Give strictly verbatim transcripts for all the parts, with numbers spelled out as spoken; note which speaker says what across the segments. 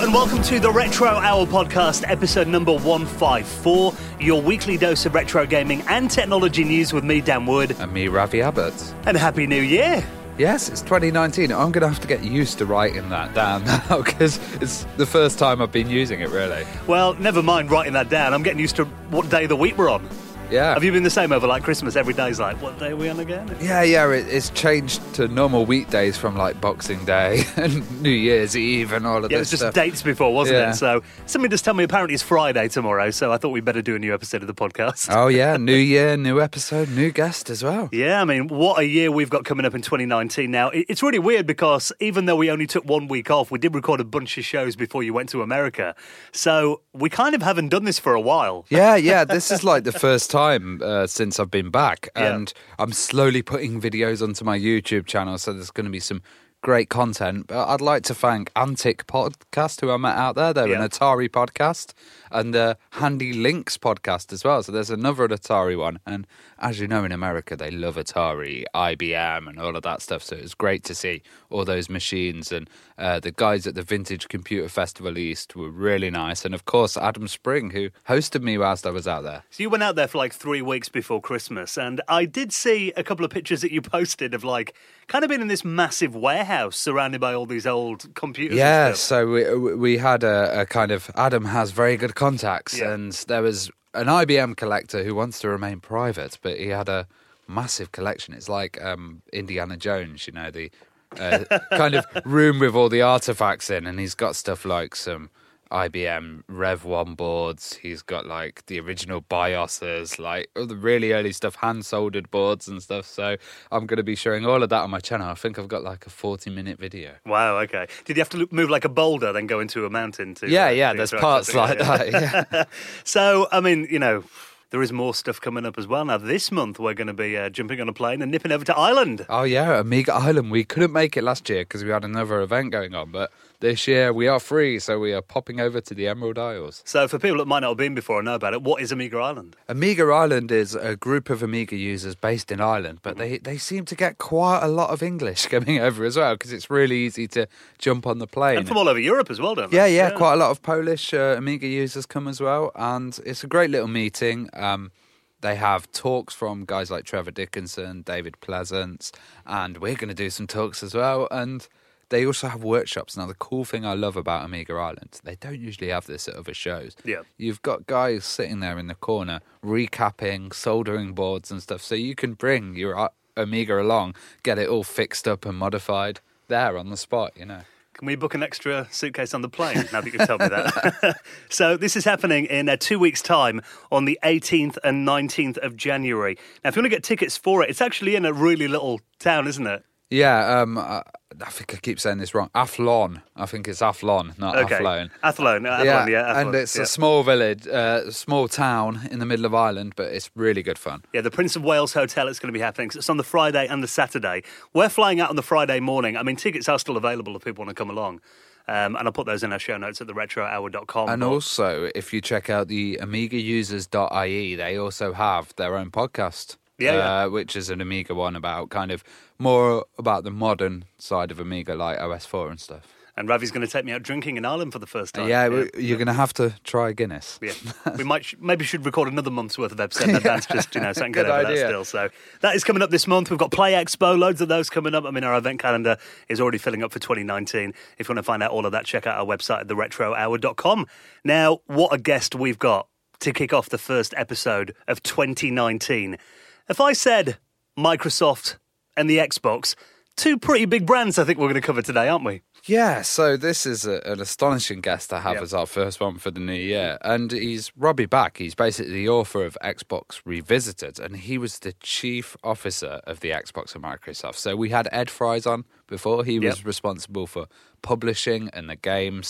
Speaker 1: and welcome to the Retro Hour podcast, episode number one fifty-four, your weekly dose of retro gaming and technology news with me, Dan Wood.
Speaker 2: And me, Ravi Abbott.
Speaker 1: And Happy New Year!
Speaker 2: Yes, it's twenty nineteen. I'm going to have to get used to writing that down now because it's the first time I've been using it, really.
Speaker 1: Well, never mind writing that down. I'm getting used to what day of the week we're on.
Speaker 2: Yeah.
Speaker 1: Have you been the same over like Christmas? Every day's like, what day are we on again?
Speaker 2: Yeah, yeah, it, it's changed to normal weekdays from like Boxing Day and New Year's Eve and all of
Speaker 1: yeah,
Speaker 2: this
Speaker 1: it was just
Speaker 2: stuff.
Speaker 1: dates before, wasn't
Speaker 2: Yeah.
Speaker 1: it? So somebody just tell me apparently it's Friday tomorrow, so I thought we'd better do a new episode of the podcast.
Speaker 2: Oh, yeah, new year, new episode, new guest as well.
Speaker 1: Yeah, I mean, what a year we've got coming up in twenty nineteen now. It- It's really weird because even though we only took one week off, we did record a bunch of shows before you went to America. So we kind of haven't done this for a while.
Speaker 2: Yeah, yeah, this is like the first time uh, since I've been back,
Speaker 1: Yeah.
Speaker 2: and I'm slowly putting videos onto my YouTube channel, so there's going to be some great content. But I'd like to thank Antic Podcast, who I met out there. They're
Speaker 1: Yeah.
Speaker 2: an Atari podcast, and the Handy Links podcast as well. So there's another Atari one, and as you know, in America, they love Atari, I B M, and all of that stuff. So it was great to see all those machines, and uh, the guys at the Vintage Computer Festival East were really nice. And of course, Adam Spring, who hosted me whilst I was out there.
Speaker 1: So you went out there for like three weeks before Christmas, and I did see a couple of pictures that you posted of like kind of being in this massive warehouse surrounded by all these old computers.
Speaker 2: Yeah,
Speaker 1: and stuff.
Speaker 2: so we, we had a, a kind of, Adam has very good contacts,
Speaker 1: Yeah.
Speaker 2: and there was an I B M collector who wants to remain private, but he had a massive collection. It's like um, Indiana Jones, you know, the uh, kind of room with all the artifacts in, and he's got stuff like some I B M Rev one boards. He's got like the original BIOSes, like all the really early stuff, hand soldered boards and stuff. So I'm going to be showing all of that on my channel. I think I've got like a forty minute video.
Speaker 1: Wow, okay. Did you have to lo- move like a boulder, then go into a mountain to...
Speaker 2: Yeah,
Speaker 1: uh,
Speaker 2: yeah,
Speaker 1: to
Speaker 2: there's
Speaker 1: interact
Speaker 2: parts
Speaker 1: with
Speaker 2: like
Speaker 1: it? Yeah.
Speaker 2: that. Yeah.
Speaker 1: So, I mean, you know, there is more stuff coming up as well. Now, this month, we're going to be uh, jumping on a plane and nipping over to Ireland.
Speaker 2: Oh yeah, Amiga Island. We couldn't make it last year because we had another event going on, but this year we are free, so we are popping over to the Emerald Isles.
Speaker 1: So for people that might not have been before and know about it, what is Amiga Island?
Speaker 2: Amiga Island is a group of Amiga users based in Ireland, but they, they seem to get quite a lot of English coming over as well because it's really easy to jump on the plane.
Speaker 1: And from all over Europe as well, don't they?
Speaker 2: Yeah, yeah, quite a lot of Polish uh, Amiga users come as well, and it's a great little meeting. Um, They have talks from guys like Trevor Dickinson, David Pleasance, and we're going to do some talks as well. And they also have workshops. Now, the cool thing I love about Amiga Island, they don't usually have this at other shows.
Speaker 1: Yeah.
Speaker 2: You've got guys sitting there in the corner, recapping, soldering boards and stuff. So you can bring your uh, Amiga along, get it all fixed up and modified there on the spot, you know.
Speaker 1: Can we book an extra suitcase on the plane, now that you've told me that? So this is happening in uh, two weeks' time on the eighteenth and nineteenth of January. Now, if you want to get tickets for it, it's actually in a really little town, isn't it?
Speaker 2: Yeah, um, I, I think I keep saying this wrong. Athlone. I think it's Athlone, not
Speaker 1: Okay.
Speaker 2: Athlone.
Speaker 1: Athlone. uh, Athlone, yeah. Athlone,
Speaker 2: and it's
Speaker 1: yeah.
Speaker 2: a small village, uh, small town in the middle of Ireland, but it's really good fun.
Speaker 1: Yeah, the Prince of Wales Hotel, it's going to be happening. So it's on the Friday and the Saturday. We're flying out on the Friday morning. I mean, tickets are still available if people want to come along. Um, and I'll put those in our show notes at the retro hour dot com.
Speaker 2: And also, if you check out the amiga users dot I E, they also have their own podcast.
Speaker 1: Yeah, yeah.
Speaker 2: Uh, which is an Amiga one about kind of more about the modern side of Amiga, like O S four and stuff.
Speaker 1: And Ravi's going to take me out drinking in Ireland for the first time.
Speaker 2: Yeah, we- you're going to have to try Guinness.
Speaker 1: Yeah, we might sh- maybe should record another month's worth of episode in advance, just you know, so I can get
Speaker 2: Good
Speaker 1: over
Speaker 2: idea.
Speaker 1: that still. So that is coming up this month. We've got Play Expo, loads of those coming up. I mean, our event calendar is already filling up for twenty nineteen. If you want to find out all of that, check out our website at the retro hour dot com. Now, what a guest we've got to kick off the first episode of twenty nineteen. If I said Microsoft and the Xbox, two pretty big brands I think we're going to cover today, aren't we?
Speaker 2: Yeah, so this is a, an astonishing guest to have
Speaker 1: Yep.
Speaker 2: as our first one for the new year. And he's Robbie Back. He's basically the author of Xbox Revisited, and he was the chief officer of the Xbox at Microsoft. So we had Ed Fries on before. He was
Speaker 1: Yep.
Speaker 2: responsible for publishing and the games.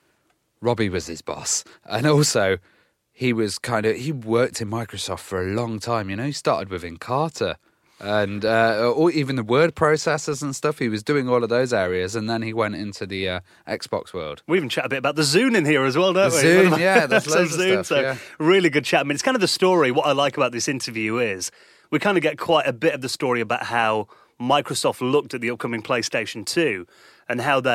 Speaker 2: Robbie was his boss. And also, he was kind of, he worked in Microsoft for a long time. You know, he started with Encarta. And uh, or even the word processors and stuff, he was doing all of those areas, and then he went into the uh, Xbox world.
Speaker 1: We even chat a bit about the Zune in here as well, don't
Speaker 2: The
Speaker 1: we?
Speaker 2: Zune, yeah, there's
Speaker 1: Some
Speaker 2: loads of
Speaker 1: Zune,
Speaker 2: stuff,
Speaker 1: so
Speaker 2: yeah.
Speaker 1: really good chat. I mean, it's kind of the story. What I like about this interview is we kind of get quite a bit of the story about how Microsoft looked at the upcoming PlayStation two and how they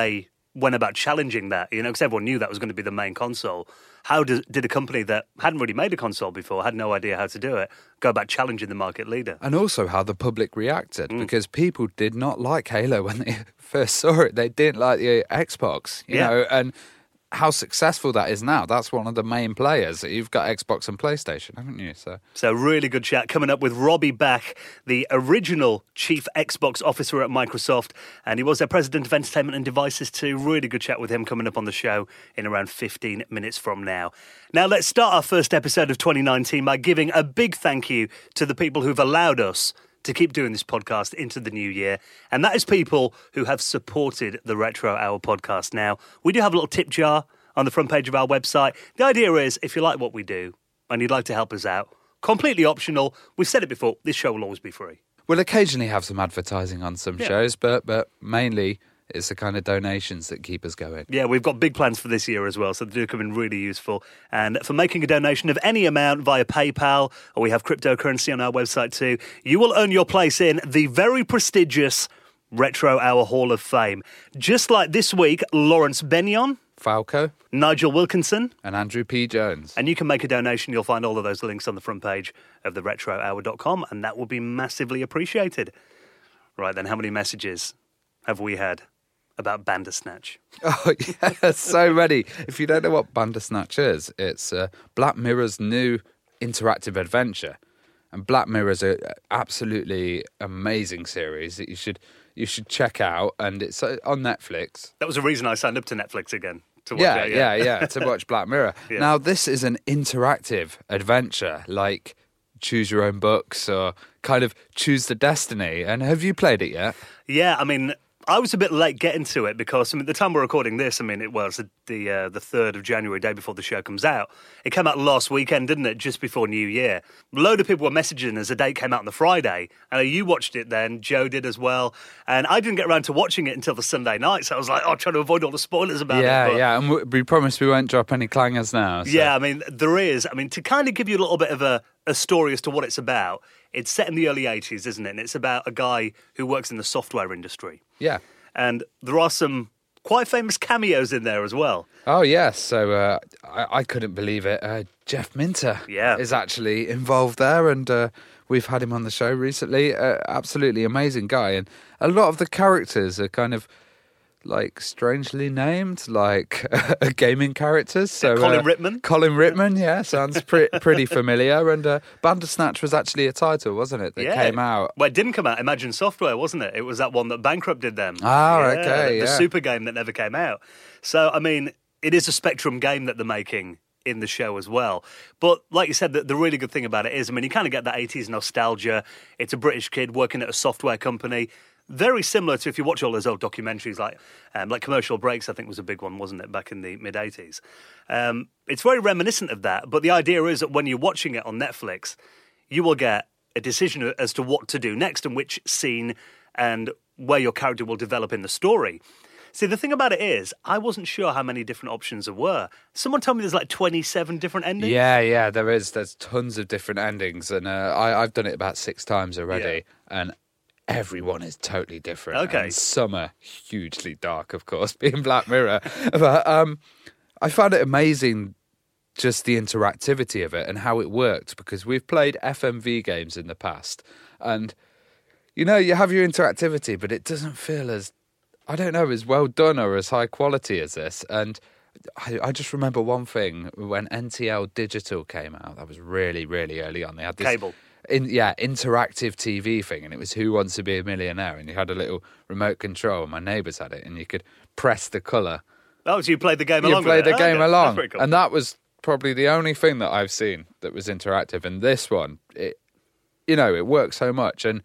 Speaker 1: went about challenging that, you know, because everyone knew that was going to be the main console. How did, did a company that hadn't really made a console before, had no idea how to do it, go about challenging the market leader?
Speaker 2: And also how the public reacted,
Speaker 1: Mm.
Speaker 2: because people did not like Halo when they first saw it. They didn't like the Xbox, you
Speaker 1: Yeah.
Speaker 2: know, and how successful that is now. That's one of the main players. You've got Xbox and PlayStation, haven't you? So
Speaker 1: So really good chat coming up with Robbie Beck, the original chief Xbox officer at Microsoft, and he was their president of entertainment and devices too. Really good chat with him coming up on the show in around fifteen minutes from now. Now let's start our first episode of twenty nineteen by giving a big thank you to the people who've allowed us to keep doing this podcast into the new year. And that is people who have supported the Retro Hour podcast. Now, we do have a little tip jar on the front page of our website. The idea is, if you like what we do and you'd like to help us out, completely optional. We've said it before, this show will always be free.
Speaker 2: we'll occasionally have some advertising on some
Speaker 1: Yeah.
Speaker 2: shows, but but mainly it's the kind of donations that keep us going.
Speaker 1: Yeah, we've got big plans for this year as well, so they do come in really useful. And for making a donation of any amount via PayPal, or we have cryptocurrency on our website too, you will earn your place in the very prestigious Retro Hour Hall of Fame. Just like this week, Lawrence Benyon,
Speaker 2: Falco
Speaker 1: Nigel Wilkinson,
Speaker 2: and Andrew P. Jones.
Speaker 1: and you can make a donation. You'll find all of those links on the front page of the retro hour dot com, and that will be massively appreciated. Right then, how many messages have we had about Bandersnatch?
Speaker 2: Oh, yeah, so many. If you don't know what Bandersnatch is, it's uh, Black Mirror's new interactive adventure. And Black Mirror is an absolutely amazing series that you should you should check out. And it's uh, on Netflix.
Speaker 1: That was the reason I signed up to Netflix again. To watch
Speaker 2: Yeah,
Speaker 1: it,
Speaker 2: yeah, yeah, to watch Black Mirror.
Speaker 1: Yeah.
Speaker 2: Now, this is an interactive adventure, like choose your own books or kind of choose the destiny. And have you played it yet?
Speaker 1: Yeah, I mean, I was a bit late getting to it because, I mean, the time we're recording this, I mean, it was the the, uh, the third of January, day before the show comes out. It came out last weekend, didn't it? Just before New Year. A load of people were messaging as the date came out on the Friday. And you watched it then, Joe did as well. And I didn't get around to watching it until the Sunday night. So I was like, oh, trying to avoid all the spoilers about
Speaker 2: yeah,
Speaker 1: it. but-
Speaker 2: yeah. And we- we promised we won't drop any clangers now. So.
Speaker 1: Yeah, I mean, there is. I mean, to kind of give you a little bit of a, a story as to what it's about, it's set in the early eighties, isn't it? And it's about a guy who works in the software industry.
Speaker 2: Yeah.
Speaker 1: And there are some quite famous cameos in there as well.
Speaker 2: Oh, yes. So uh, I, I couldn't believe it. Uh, Jeff Minter
Speaker 1: Yeah.
Speaker 2: is actually involved there, and uh, we've had him on the show recently. Uh, absolutely amazing guy. And a lot of the characters are kind of like strangely named, like gaming characters. So
Speaker 1: Colin
Speaker 2: uh,
Speaker 1: Rittman?
Speaker 2: Colin Rittman, yeah, sounds pre- pretty familiar. And uh, Bandersnatch was actually a title, wasn't it, that
Speaker 1: Yeah.
Speaker 2: came out?
Speaker 1: Well, it didn't come out. Imagine Software, wasn't it? It was that one that bankrupted them.
Speaker 2: Ah,
Speaker 1: Yeah,
Speaker 2: okay,
Speaker 1: The, the
Speaker 2: yeah.
Speaker 1: super game that never came out. So, I mean, it is a Spectrum game that they're making in the show as well. But like you said, the, the really good thing about it is, I mean, you kind of get that eighties nostalgia. It's a British kid working at a software company. Very similar to if you watch all those old documentaries, like um, like Commercial Breaks, I think was a big one, wasn't it, back in the mid-eighties? Um, it's very reminiscent of that. But the idea is that when you're watching it on Netflix, you will get a decision as to what to do next and which scene and where your character will develop in the story. See, the thing about it is, I wasn't sure how many different options there were. Someone told me there's like twenty-seven different endings.
Speaker 2: Yeah, yeah, there is. There's tons of different endings, and uh, I, I've done it about six times already, and everyone is totally different.
Speaker 1: Okay.
Speaker 2: And some are hugely dark, of course, being Black Mirror. But um, I found it amazing, just the interactivity of it and how it worked, because we've played F M V games in the past, and you know, you have your interactivity, but it doesn't feel as, I don't know, as well done or as high quality as this. And I, I just remember one thing when N T L Digital came out. That was really, really early on. They had this
Speaker 1: Cable.
Speaker 2: in, yeah, interactive T V thing, and it was Who Wants to Be a Millionaire, and you had a little remote control, and my neighbours had it, and you could press the colour.
Speaker 1: Oh, so you played the game
Speaker 2: You
Speaker 1: along
Speaker 2: played
Speaker 1: with
Speaker 2: the
Speaker 1: it?
Speaker 2: game
Speaker 1: Okay, that's
Speaker 2: along,
Speaker 1: pretty cool.
Speaker 2: and that was probably the only thing that I've seen that was interactive. And this one, it, you know, it works so much, and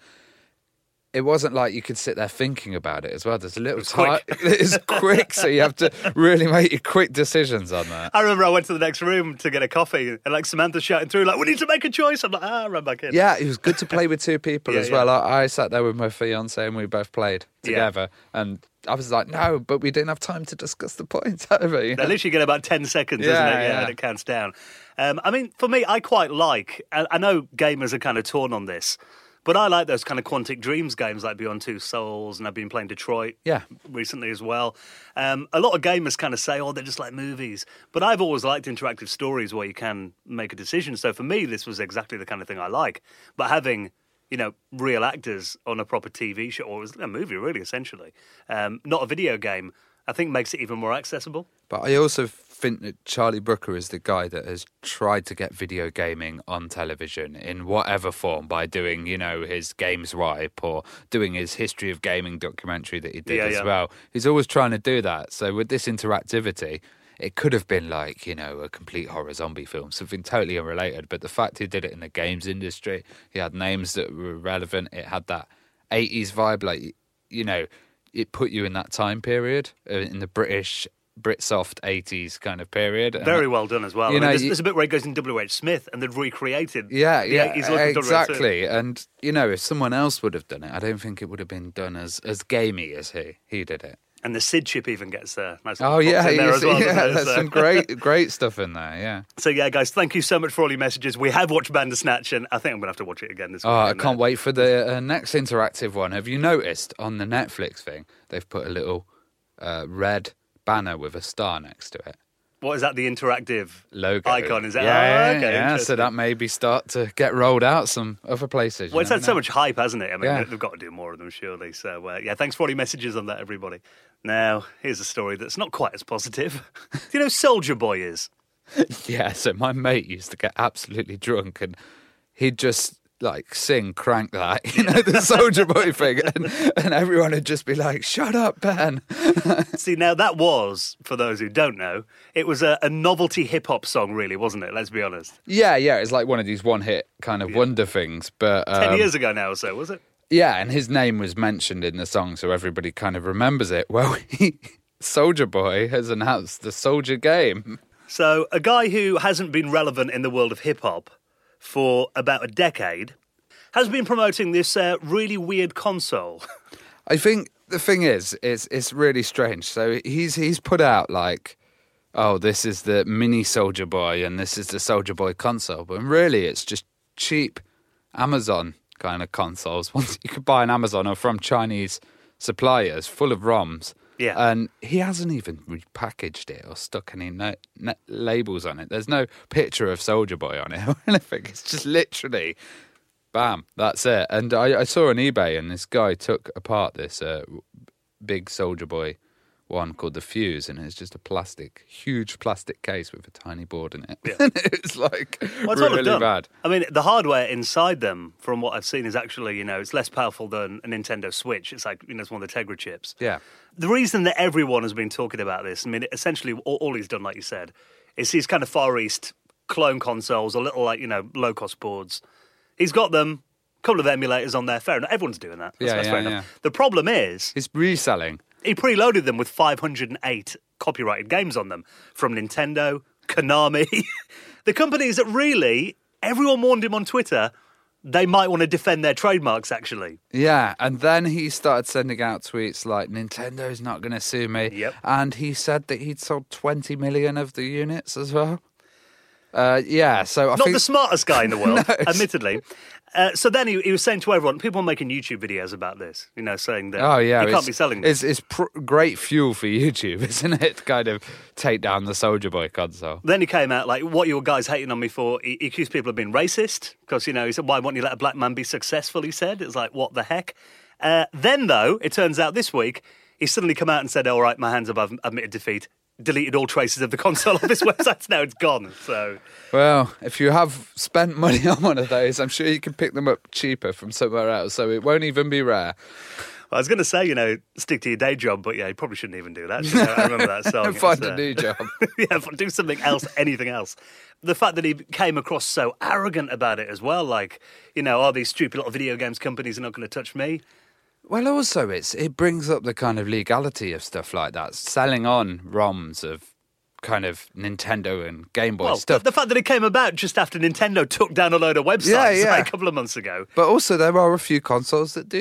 Speaker 2: it wasn't like you could sit there thinking about it as well. There's a little
Speaker 1: It's
Speaker 2: time.
Speaker 1: quick.
Speaker 2: It's quick, so you have to really make your quick decisions on that.
Speaker 1: I remember I went to the next room to get a coffee, and like Samantha shouting through, like, "We need to make a choice." I'm like, "Ah, run back in."
Speaker 2: Yeah, it was good to play with two people
Speaker 1: Yeah,
Speaker 2: as
Speaker 1: yeah.
Speaker 2: well. I, I sat there with my fiance and we both played together, and I was like, no, but we didn't have time to discuss the points over. You know?
Speaker 1: At least you get about ten seconds, isn't
Speaker 2: Yeah,
Speaker 1: it? Yeah,
Speaker 2: yeah.
Speaker 1: and it counts down. Um, I mean, for me, I quite like. I, I know gamers are kind of torn on this, But I like those kind of Quantic Dreams games like Beyond Two Souls, and I've been playing Detroit
Speaker 2: Yeah.
Speaker 1: recently as well. Um, a lot of gamers kind of say, oh, they're just like movies. But I've always liked interactive stories where you can make a decision. So for me, this was exactly the kind of thing I like. But having, you know, real actors on a proper T V show, or it was a movie really, essentially, um, not a video game, I think makes it even more accessible.
Speaker 2: But I also think that Charlie Brooker is the guy that has tried to get video gaming on television in whatever form by doing, you know, his Games Wipe or doing his History of Gaming documentary that he did
Speaker 1: Yeah,
Speaker 2: as
Speaker 1: yeah.
Speaker 2: well. He's always trying to do that. So with this interactivity, it could have been like, you know, a complete horror zombie film, something totally unrelated. But the fact he did it in the games industry, he had names that were relevant. It had that eighties vibe, like, you know, it put you in that time period, uh, in the British, Britsoft eighties kind of period. And
Speaker 1: Very well done as well.
Speaker 2: You
Speaker 1: I mean,
Speaker 2: know,
Speaker 1: there's,
Speaker 2: you-
Speaker 1: there's a bit where he goes in W H Smith and they've recreated
Speaker 2: Yeah,
Speaker 1: the
Speaker 2: yeah,
Speaker 1: eighties look of W H Smith.
Speaker 2: exactly. And, you know, if someone else would have done it, I don't think it would have been done as, as gamey as he. He did it.
Speaker 1: And the Sid chip even gets uh, nice
Speaker 2: Oh,
Speaker 1: little
Speaker 2: yeah,
Speaker 1: props in there
Speaker 2: you
Speaker 1: as
Speaker 2: see-
Speaker 1: well.
Speaker 2: yeah,
Speaker 1: doesn't it?
Speaker 2: there's
Speaker 1: So-
Speaker 2: some great, great stuff in there, yeah.
Speaker 1: So, yeah, guys, thank you so much for all your messages. We have watched Bandersnatch, and I think I'm going to have to watch it again this week.
Speaker 2: Oh, I can't wait for the uh, next interactive one. Have you noticed on the Netflix thing, they've put a little uh, red banner with a star next to it?
Speaker 1: What is that, the interactive
Speaker 2: Logo.
Speaker 1: icon? Is that?
Speaker 2: Yeah,
Speaker 1: oh, okay,
Speaker 2: yeah. So
Speaker 1: interesting.
Speaker 2: that maybe start to get rolled out some other places. you
Speaker 1: Well, it's
Speaker 2: never
Speaker 1: had so
Speaker 2: know.
Speaker 1: much hype, hasn't it? I mean,
Speaker 2: Yeah.
Speaker 1: they've got to do more of them, surely. So, uh, yeah, thanks for all your messages on that, everybody. Now, here's a story that's not quite as positive. Do you know Soldier Boy is?
Speaker 2: Yeah, so my mate used to get absolutely drunk and he'd just like sing crank that, you know, the Soldier Boy thing, and, and everyone would just be like, shut up, Ben.
Speaker 1: See, now that was, for those who don't know, it was a, a novelty hip-hop song, really, wasn't it? Let's be honest.
Speaker 2: Yeah, yeah, it's like one of these one-hit kind of wonder things, but... Um,
Speaker 1: Ten years ago now or so, was it?
Speaker 2: Yeah, and his name was mentioned in the song, so everybody kind of remembers it. Well, he, Soldier Boy has announced the Soldier Game.
Speaker 1: So, a guy who hasn't been relevant in the world of hip-hop for about a decade has been promoting this uh, really weird console.
Speaker 2: I think the thing is, it's it's really strange. So he's he's put out like, oh, this is the mini Soldier Boy and this is the Soldier Boy console, but really it's just cheap Amazon kind of consoles. Ones you could buy on Amazon or from Chinese suppliers, full of ROMs.
Speaker 1: Yeah.
Speaker 2: And he hasn't even repackaged it or stuck any no, no, labels on it. There's no picture of Soldier Boy on it or anything. It's just literally, bam, that's it. And I, I saw on eBay, and this guy took apart this uh, big Soldier Boy one called the Fuse, and it's just a plastic, huge plastic case with a tiny board in it.
Speaker 1: Yeah.
Speaker 2: And it's like
Speaker 1: Well, that's what
Speaker 2: really
Speaker 1: they've done.
Speaker 2: bad.
Speaker 1: I mean, the hardware inside them, from what I've seen, is actually, you know, it's less powerful than a Nintendo Switch. It's like, you know, it's one of the Tegra chips.
Speaker 2: Yeah.
Speaker 1: The reason that everyone has been talking about this, I mean, essentially all, all he's done, like you said, is he's kind of Far East clone consoles, or little, like, you know, low-cost boards. He's got them, a couple of emulators on there. Fair enough. Everyone's doing that. That's,
Speaker 2: Yeah,
Speaker 1: that's
Speaker 2: yeah,
Speaker 1: fair enough.
Speaker 2: yeah.
Speaker 1: The problem is,
Speaker 2: It's reselling.
Speaker 1: he preloaded them with five hundred eight copyrighted games on them from Nintendo, Konami, the companies that really, everyone warned him on Twitter, they might want to defend their trademarks, actually.
Speaker 2: Yeah, and then he started sending out tweets like, Nintendo's not going to sue me.
Speaker 1: Yep.
Speaker 2: And he said that he'd sold twenty million of the units as well. Uh, yeah, so I
Speaker 1: Not
Speaker 2: think...
Speaker 1: the smartest guy in the world,
Speaker 2: No, it's-
Speaker 1: admittedly. Uh, so then he, he was saying to everyone, people are making YouTube videos about this, you know, saying that
Speaker 2: Oh, yeah.
Speaker 1: you can't
Speaker 2: it's-
Speaker 1: be selling this.
Speaker 2: It's, it's pr- great fuel for YouTube, isn't it? To kind of take down the Soldier Boy console.
Speaker 1: Then he came out like, what you guys hating on me for? He, he accused people of being racist because, you know, he said, why won't you let a black man be successful, he said. It was like, what the heck? Uh, then, though, it turns out this week, he suddenly come out and said, all right, my hands above, admitted defeat, deleted all traces of the console off his website, so now it's gone. So,
Speaker 2: Well, if you have spent money on one of those, I'm sure you can pick them up cheaper from somewhere else, so it won't even be rare.
Speaker 1: I was going to say, you know, stick to your day job, but yeah, you probably shouldn't even do that. You know, I remember that song.
Speaker 2: Find
Speaker 1: It's,
Speaker 2: a
Speaker 1: uh,
Speaker 2: new job.
Speaker 1: yeah, do something else, anything else. The fact that he came across so arrogant about it as well, like, you know, oh, these stupid little video games companies are not going to touch me.
Speaker 2: Well, also, it's it brings up the kind of legality of stuff like that. Selling on ROMs of kind of Nintendo and Game Boy
Speaker 1: Well,
Speaker 2: stuff.
Speaker 1: the fact that it came about just after Nintendo took down a load of websites
Speaker 2: Yeah, yeah.
Speaker 1: like, a couple of months ago.
Speaker 2: But also, there are a few consoles that do that.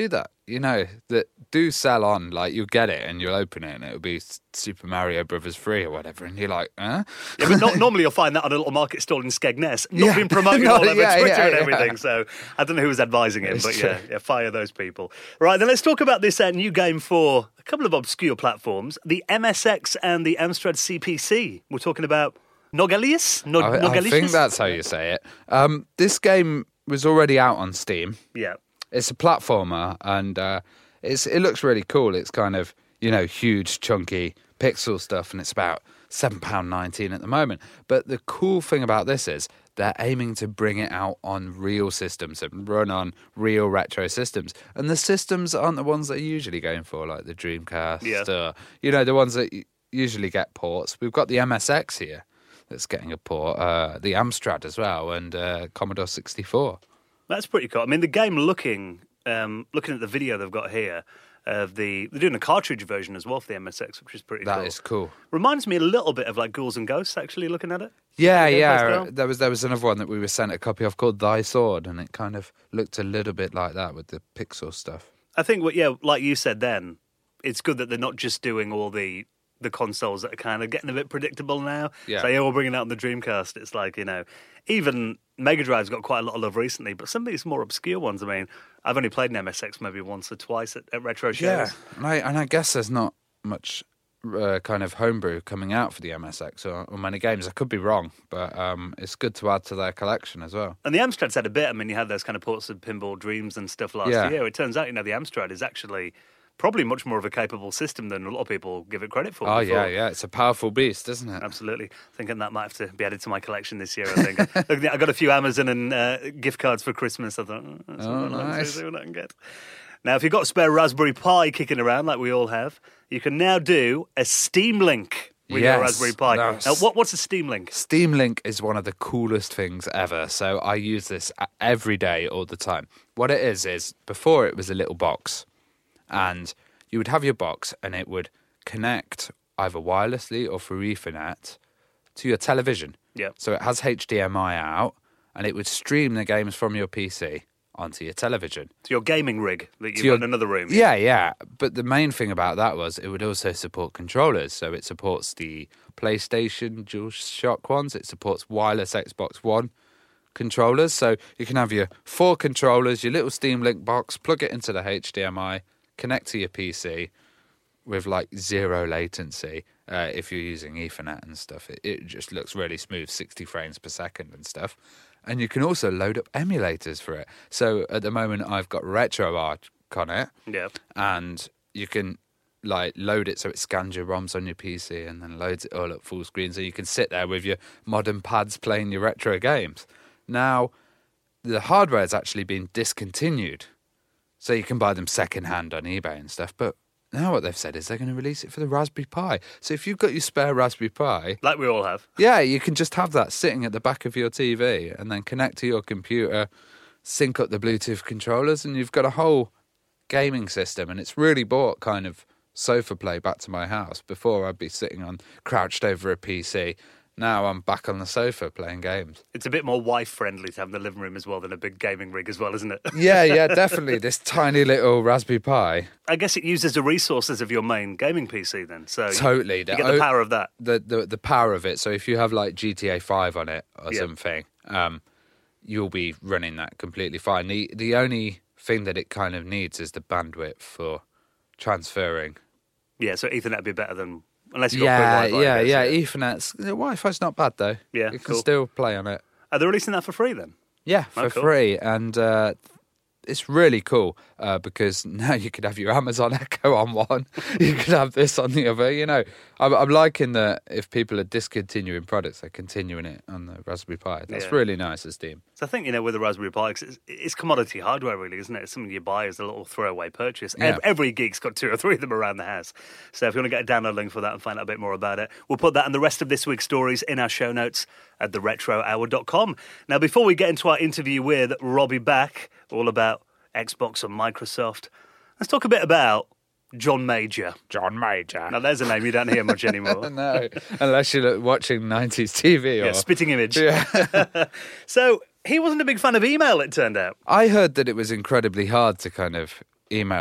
Speaker 2: you know, that do sell on. Like, you'll get it and you'll open it and it'll be Super Mario Brothers three or whatever, and you're like, huh?
Speaker 1: Yeah, but not, normally you'll find that on a little market stall in Skegness, not
Speaker 2: Yeah.
Speaker 1: being promoted
Speaker 2: No,
Speaker 1: all over
Speaker 2: yeah,
Speaker 1: Twitter
Speaker 2: yeah,
Speaker 1: and
Speaker 2: yeah.
Speaker 1: everything. So I don't know who was advising him,
Speaker 2: It's
Speaker 1: but
Speaker 2: true.
Speaker 1: yeah, yeah, fire those people. Right, then let's talk about this uh, new game for a couple of obscure platforms, the M S X and the Amstrad C P C. We're talking about Nogalius? No-
Speaker 2: I, I
Speaker 1: Nogalicious?
Speaker 2: think that's how you say it. Um, this game was already out on Steam.
Speaker 1: Yeah.
Speaker 2: It's a platformer, and uh, it's it looks really cool. It's kind of, you know, huge, chunky pixel stuff, and it's about seven pounds nineteen at the moment. But the cool thing about this is they're aiming to bring it out on real systems and run on real retro systems. And the systems aren't the ones that are usually going for, like the Dreamcast,
Speaker 1: Yeah.
Speaker 2: or, you know, the ones that y- usually get ports. We've got the M S X here that's getting a port, uh, the Amstrad as well, and uh, Commodore sixty-four.
Speaker 1: That's pretty cool. I mean, the game looking, um, looking at the video they've got here, of the they're doing a cartridge version as well for the M S X, which is pretty
Speaker 2: That
Speaker 1: cool.
Speaker 2: is cool.
Speaker 1: Reminds me a little bit of like Ghouls and Ghosts, actually, looking at it.
Speaker 2: Yeah,
Speaker 1: Gameplay
Speaker 2: yeah.
Speaker 1: style?
Speaker 2: There was there was another one that we were sent a copy of called Thy Sword, and it kind of looked a little bit like that with the pixel stuff.
Speaker 1: I think, what yeah, like you said then, it's good that they're not just doing all the the consoles that are kind of getting a bit predictable now.
Speaker 2: Yeah.
Speaker 1: So, yeah, we're bringing out the Dreamcast. It's like, you know, even Mega Drive's got quite a lot of love recently, but some of these more obscure ones, I mean, I've only played an M S X maybe once or twice at, at retro shows.
Speaker 2: Yeah, and I, and I guess there's not much uh, kind of homebrew coming out for the M S X or, or many games. I could be wrong, but um, it's good to add to their collection as well.
Speaker 1: And the Amstrad's had a bit. I mean, you had those kind of ports of Pinball Dreams and stuff last
Speaker 2: Yeah.
Speaker 1: year. It turns out, you know, the Amstrad is actually probably much more of a capable system than a lot of people give it credit for.
Speaker 2: Oh,
Speaker 1: before.
Speaker 2: yeah, yeah. It's a powerful beast, isn't it?
Speaker 1: Absolutely. Thinking that might have to be added to my collection this year, I think. Look, I got a few Amazon and uh, gift cards for Christmas. I thought, oh, that's
Speaker 2: Oh,
Speaker 1: what I'd like to
Speaker 2: nice.
Speaker 1: see what I can get. Now, if you've got a spare Raspberry Pi kicking around, like we all have, you can now do a Steam Link with your
Speaker 2: Yes,
Speaker 1: Raspberry Pi.
Speaker 2: that's-
Speaker 1: Now, what, what's a Steam Link?
Speaker 2: Steam Link is one of the coolest things ever. So I use this a- every day, all the time. What it is, is before it was a little box, and you would have your box and it would connect either wirelessly or through Ethernet to your television.
Speaker 1: Yeah.
Speaker 2: So it has H D M I out, and it would stream the games from your P C onto your television.
Speaker 1: To your gaming rig that you've
Speaker 2: To your-
Speaker 1: got in another room.
Speaker 2: Yeah, yeah. But the main thing about that was it would also support controllers. So it supports the PlayStation DualShock ones. It supports wireless Xbox One controllers. So you can have your four controllers, your little Steam Link box, plug it into the H D M I, connect to your P C with like zero latency. Uh, if you're using Ethernet and stuff, it, it just looks really smooth, sixty frames per second and stuff. And you can also load up emulators for it. So at the moment, I've got RetroArch on it,
Speaker 1: Yeah.
Speaker 2: and you can like load it so it scans your ROMs on your P C and then loads it all up full screen, so you can sit there with your modern pads playing your retro games. Now, the hardware has actually been discontinued, so you can buy them second hand on eBay and stuff. But now what they've said is they're going to release it for the Raspberry Pi. So if you've got your spare Raspberry Pi,
Speaker 1: Like we all have.
Speaker 2: yeah, you can just have that sitting at the back of your T V and then connect to your computer, sync up the Bluetooth controllers, and you've got a whole gaming system. And it's really brought kind of sofa play back to my house. Before, I'd be sitting on crouched over a P C. Now I'm back on the sofa playing games.
Speaker 1: It's a bit more wife-friendly to have in the living room as well than a big gaming rig as well, isn't it?
Speaker 2: Yeah, yeah, definitely. This tiny little Raspberry Pi.
Speaker 1: I guess it uses the resources of your main gaming P C then. So
Speaker 2: Totally.
Speaker 1: you get the power of that.
Speaker 2: the, the the power of it. So if you have like G T A five on it or
Speaker 1: Yeah.
Speaker 2: something, um, you'll be running that completely fine. The the only thing that it kind of needs is the bandwidth for transferring.
Speaker 1: Yeah, so Ethernet would be better than... Unless you've got
Speaker 2: Yeah,
Speaker 1: quick Wi-Fi.
Speaker 2: yeah,
Speaker 1: I guess,
Speaker 2: yeah. Ethernet's the Wi-Fi's not bad though.
Speaker 1: Yeah,
Speaker 2: you can
Speaker 1: cool.
Speaker 2: still play on it.
Speaker 1: Are they releasing that for free then?
Speaker 2: Yeah, for
Speaker 1: Oh, cool.
Speaker 2: free, and uh, it's really cool uh, because now you could have your Amazon Echo on one, you could have this on the other. You know, I'm, I'm liking that if people are discontinuing products, they're continuing it on the Raspberry Pi. That's
Speaker 1: Yeah.
Speaker 2: really nice as Steam.
Speaker 1: So I think, you know, with the Raspberry Pi, 'cause it's, it's commodity hardware really, isn't it? It's something you buy as a little throwaway purchase.
Speaker 2: Yeah.
Speaker 1: Ev- Every geek's got two or three of them around the house. So if you want to get a download link for that and find out a bit more about it, we'll put that and the rest of this week's stories in our show notes at the retro hour dot com. Now, before we get into our interview with Robbie Back, all about Xbox and Microsoft, let's talk a bit about John Major.
Speaker 2: John Major.
Speaker 1: Now, there's a name you don't hear much anymore.
Speaker 2: No, unless you're watching nineties T V. Or...
Speaker 1: Yeah, spitting image.
Speaker 2: Yeah.
Speaker 1: So he wasn't a big fan of email, it turned out.
Speaker 2: I heard that it was incredibly hard to kind of email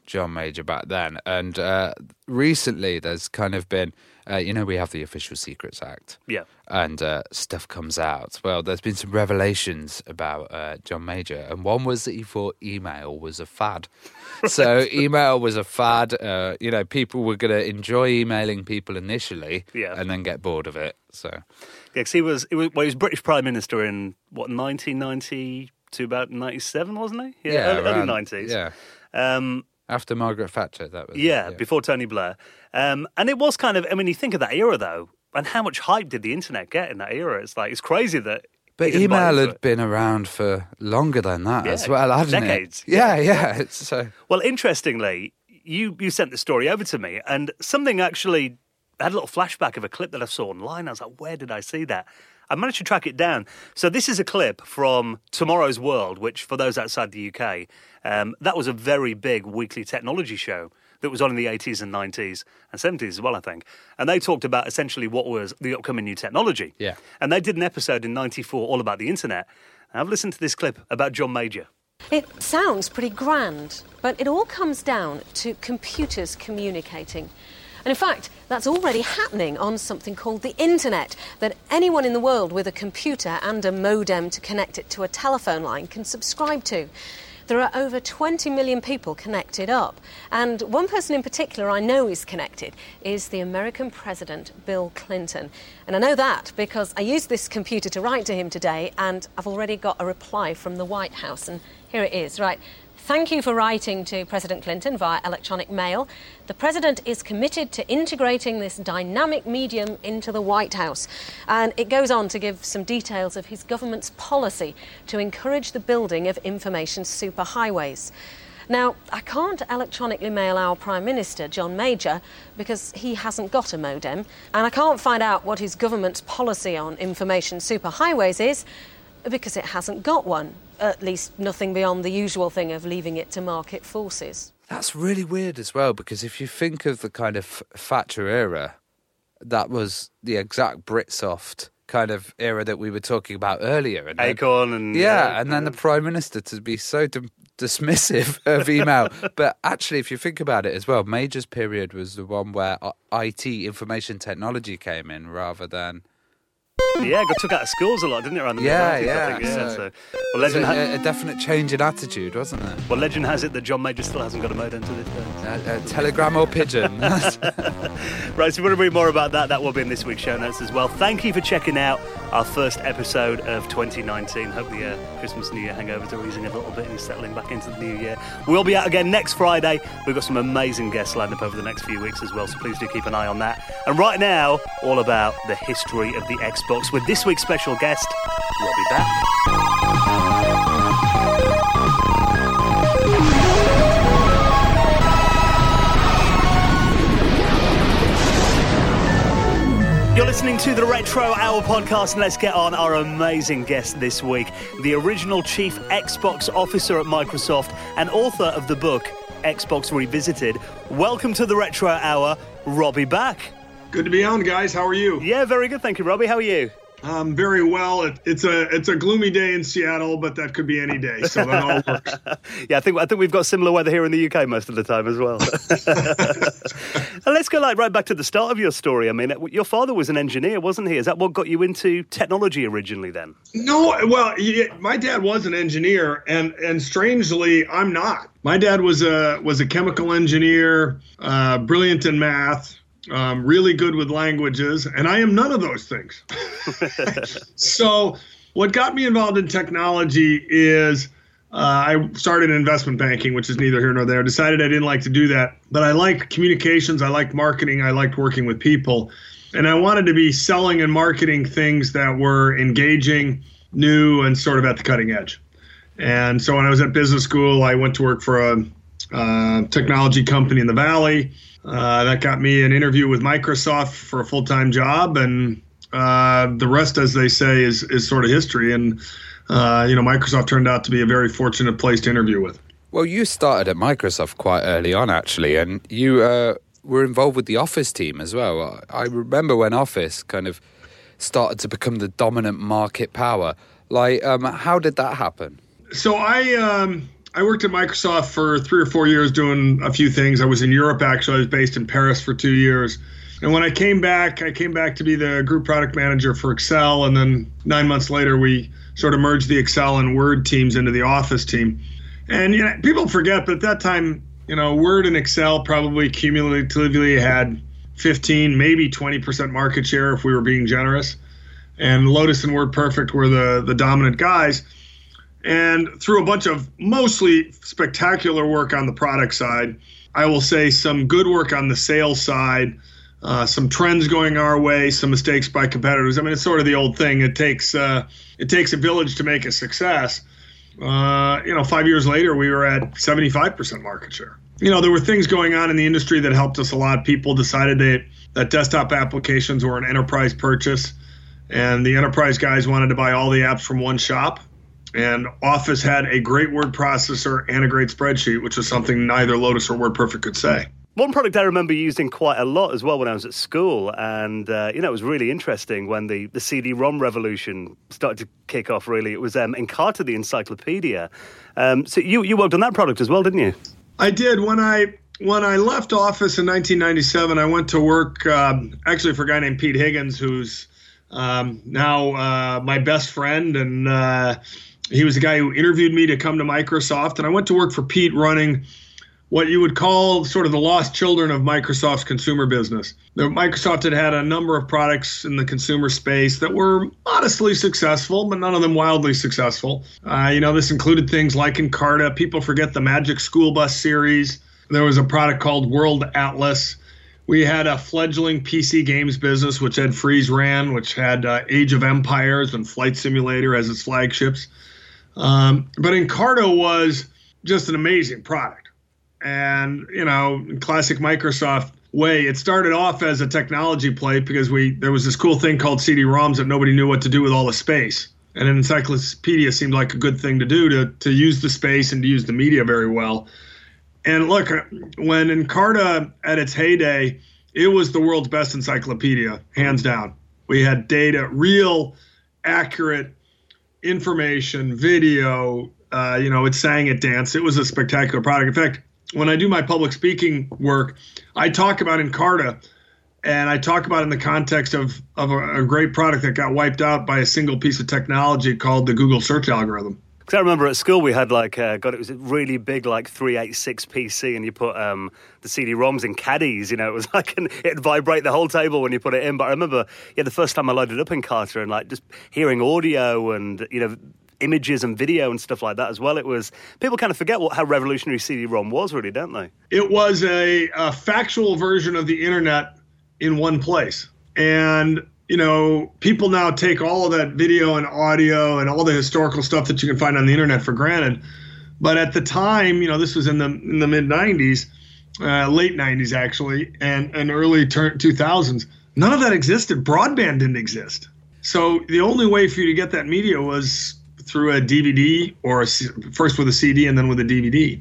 Speaker 2: John Major back then. And uh, recently there's kind of been, uh, you know, we have the Official Secrets Act.
Speaker 1: Yeah.
Speaker 2: And uh, stuff comes out. Well, there's been some revelations about uh, John Major. And one was that he thought email was a fad. So email was a fad. Uh, you know, people were going to enjoy emailing people initially
Speaker 1: yeah.
Speaker 2: and then get bored of it. So,
Speaker 1: yeah, because he was, he was, well, he was British Prime Minister in, what, nineteen ninety to about ninety-seven, wasn't he? Yeah,
Speaker 2: yeah
Speaker 1: early,
Speaker 2: around,
Speaker 1: early nineties.
Speaker 2: Yeah.
Speaker 1: Um,
Speaker 2: After Margaret Thatcher, that was
Speaker 1: yeah,
Speaker 2: it, yeah,
Speaker 1: before Tony Blair. Um, and it was kind of, I mean, you think of that era, though, and how much hype did the internet get in that era? It's like, it's crazy that...
Speaker 2: But email had it. been around for longer than that
Speaker 1: yeah,
Speaker 2: as well, hadn't
Speaker 1: decades.
Speaker 2: it? Yeah, yeah. It's so...
Speaker 1: Well, interestingly, you, you sent the story over to me, and something actually... I had a little flashback of a clip that I saw online. I was like, where did I see that? I managed to track it down. So this is a clip from Tomorrow's World, which, for those outside the U K, um, that was a very big weekly technology show that was on in the eighties and nineties and seventies as well, I think. And they talked about essentially what was the upcoming new technology.
Speaker 2: Yeah.
Speaker 1: And they did an episode in ninety-four all about the internet. And I've listened to this clip about John Major.
Speaker 3: It sounds pretty grand, but it all comes down to computers communicating. And in fact, that's already happening on something called the internet, that anyone in the world with a computer and a modem to connect it to a telephone line can subscribe to. There are over twenty million people connected up. And one person in particular I know is connected is the American President, Bill Clinton. And I know that because I used this computer to write to him today, and I've already got a reply from the White House. And here it is, right. Thank you for writing to President Clinton via electronic mail. The President is committed to integrating this dynamic medium into the White House. And it goes on to give some details of his government's policy to encourage the building of information superhighways. Now, I can't electronically mail our Prime Minister, John Major, because he hasn't got a modem. And I can't find out what his government's policy on information superhighways is, because it hasn't got one. At least nothing beyond the usual thing of leaving it to market forces.
Speaker 2: That's really weird as well, because if you think of the kind of Thatcher era, that was the exact Britsoft kind of era that we were talking about earlier. And then,
Speaker 1: Acorn and...
Speaker 2: Yeah,
Speaker 1: uh,
Speaker 2: and then the Prime Minister to be so d- dismissive of email. But actually, if you think about it as well, Major's period was the one where I T, information technology, came in rather than...
Speaker 1: Yeah, got took out of schools a lot, didn't it? Around the
Speaker 2: yeah,
Speaker 1: nineties,
Speaker 2: yeah.
Speaker 1: I think. Yeah,
Speaker 2: so,
Speaker 1: so. Well, legend
Speaker 2: a,
Speaker 1: ha-
Speaker 2: a definite change in attitude, wasn't there?
Speaker 1: well, legend has it that John Major still hasn't got a modem to this day.
Speaker 2: Uh, uh, telegram or pigeon.
Speaker 1: Right, so if you want to read more about that, that will be in this week's show notes as well. Thank you for checking out our first episode of twenty nineteen. Hope the uh, Christmas New Year hangovers are easing a little bit and you're settling back into the new year. We'll be out again next Friday. We've got some amazing guests lined up over the next few weeks as well, so please do keep an eye on that. And right now, all about the history of the Xbox with this week's special guest, Robbie Back. You're listening to the Retro Hour podcast, and let's get on our amazing guest this week, the original Chief Xbox Officer at Microsoft and author of the book Xbox Revisited. Welcome to the Retro Hour, Robbie Back.
Speaker 4: Good to be on, guys. How are you?
Speaker 1: Yeah, very good, thank you, Robbie. How are you?
Speaker 4: Um, very well. It, it's a it's a gloomy day in Seattle, but that could be any day, so that all works.
Speaker 1: Yeah, I think I think we've got similar weather here in the U K most of the time as well. And let's go like right back to the start of your story. I mean, your father was an engineer, wasn't he? Is that what got you into technology originally then?
Speaker 4: No, well, he, my dad was an engineer, and and strangely, I'm not. My dad was a was a chemical engineer, uh, brilliant in math. Um, really good with languages, and I am none of those things. So what got me involved in technology is uh, I started in investment banking, which is neither here nor there. Decided I didn't like to do that, but I liked communications, I liked marketing, I liked working with people, and I wanted to be selling and marketing things that were engaging, new, and sort of at the cutting edge. And so when I was at business school, I went to work for a uh, technology company in the Valley. Uh, that got me an interview with Microsoft for a full-time job, and uh, the rest, as they say, is is sort of history. And uh, you know, Microsoft turned out to be a very fortunate place to interview with.
Speaker 2: Well, you started at Microsoft quite early on, actually, and you uh, were involved with the Office team as well. I remember when Office kind of started to become the dominant market power. Like, um, how did that happen?
Speaker 4: So I um, I worked at Microsoft for three or four years doing a few things. I was in Europe, actually. I was based in Paris for two years. And when I came back, I came back to be the group product manager for Excel. And then nine months later, we sort of merged the Excel and Word teams into the Office team. And you know, people forget, but at that time, you know, Word and Excel probably cumulatively had fifteen, maybe twenty percent market share if we were being generous. And Lotus and WordPerfect were the, the dominant guys. And through a bunch of mostly spectacular work on the product side, I will say some good work on the sales side, uh, some trends going our way, some mistakes by competitors. I mean, it's sort of the old thing. It takes uh, it takes a village to make a success. Uh, you know, five years later, we were at seventy-five percent market share. You know, there were things going on in the industry that helped us a lot. People decided that, that desktop applications were an enterprise purchase, and the enterprise guys wanted to buy all the apps from one shop. And Office had a great word processor and a great spreadsheet, which was something neither Lotus or WordPerfect could say.
Speaker 1: One product I remember using quite a lot as well when I was at school, and uh, you know, it was really interesting when the, the C D ROM revolution started to kick off, really. It was um, Encarta, the encyclopedia. Um, so you, you worked on that product as well, didn't you?
Speaker 4: I did. When I when I left Office in nineteen ninety-seven, I went to work um, actually for a guy named Pete Higgins, who's um, now uh, my best friend, and uh, he was the guy who interviewed me to come to Microsoft. And I went to work for Pete running what you would call sort of the lost children of Microsoft's consumer business. The, Microsoft had had a number of products in the consumer space that were modestly successful, but none of them wildly successful. Uh, you know, this included things like Encarta. People forget the Magic School Bus series. There was a product called World Atlas. We had a fledgling P C games business, which Ed Fries ran, which had uh, Age of Empires and Flight Simulator as its flagships. Um, but Encarta was just an amazing product. And, you know, in classic Microsoft way, it started off as a technology play because we there was this cool thing called C D ROMs that nobody knew what to do with all the space. And an encyclopedia seemed like a good thing to do, to, to use the space and to use the media very well. And look, when Encarta at its heyday, it was the world's best encyclopedia, hands down. We had data, real, accurate information, video, uh, you know, it sang, it danced. It was a spectacular product. In fact, when I do my public speaking work, I talk about Encarta, and I talk about it in the context of, of a, a great product that got wiped out by a single piece of technology called the Google search algorithm.
Speaker 1: Because I remember at school we had like, uh, God, it was a really big like three eighty-six P C, and you put um, the C D ROMs in caddies, you know, it was like, an, it'd vibrate the whole table when you put it in. But I remember, yeah, the first time I loaded up Encarta and like just hearing audio and, you know, images and video and stuff like that as well. It was, people kind of forget what how revolutionary C D ROM was, really, don't they?
Speaker 4: It was a, a factual version of the internet in one place. And, you know, people now take all of that video and audio and all the historical stuff that you can find on the internet for granted. But at the time, you know, this was in the in the mid nineties, uh, late nineties actually, and, and early two thousands, none of that existed. Broadband didn't exist. So the only way for you to get that media was through a D V D, or a, first with a C D and then with a D V D.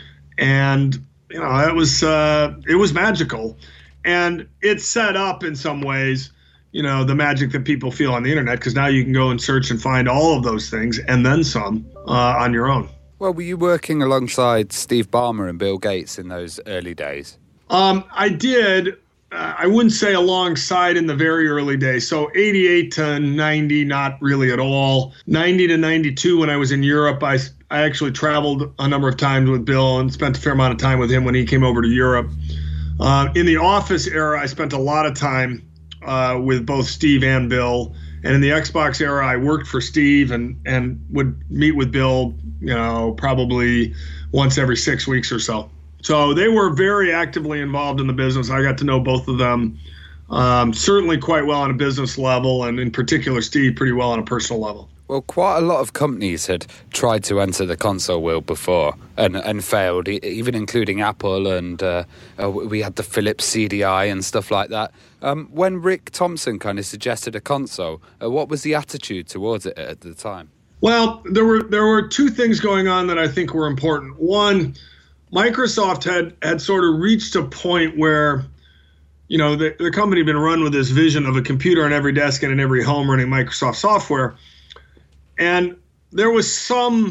Speaker 4: And, you know, that was, uh, it was magical. And it's set up in some ways, you know, the magic that people feel on the internet, because now you can go and search and find all of those things and then some uh, on your own.
Speaker 2: Well, were you working alongside Steve Ballmer and Bill Gates in those early days?
Speaker 4: Um, I did. Uh, I wouldn't say alongside in the very early days. So eighty-eight to ninety, not really at all. ninety to ninety-two, when I was in Europe, I, I actually traveled a number of times with Bill and spent a fair amount of time with him when he came over to Europe. Uh, in the Office era, I spent a lot of time uh, with both Steve and Bill. And in the Xbox era, I worked for Steve and, and would meet with Bill, you know, probably once every six weeks or so. So they were very actively involved in the business. I got to know both of them um, certainly quite well on a business level, and in particular, Steve pretty well on a personal level.
Speaker 2: Well, quite a lot of companies had tried to enter the console world before and, and failed, even including Apple, and uh, uh, we had the Philips C D I and stuff like that. Um, when Rick Thompson kind of suggested a console, uh, what was the attitude towards it at the time?
Speaker 4: Well, there were there were two things going on that I think were important. One, Microsoft had, had sort of reached a point where, you know, the, the company had been run with this vision of a computer on every desk and in every home running Microsoft software. And there was some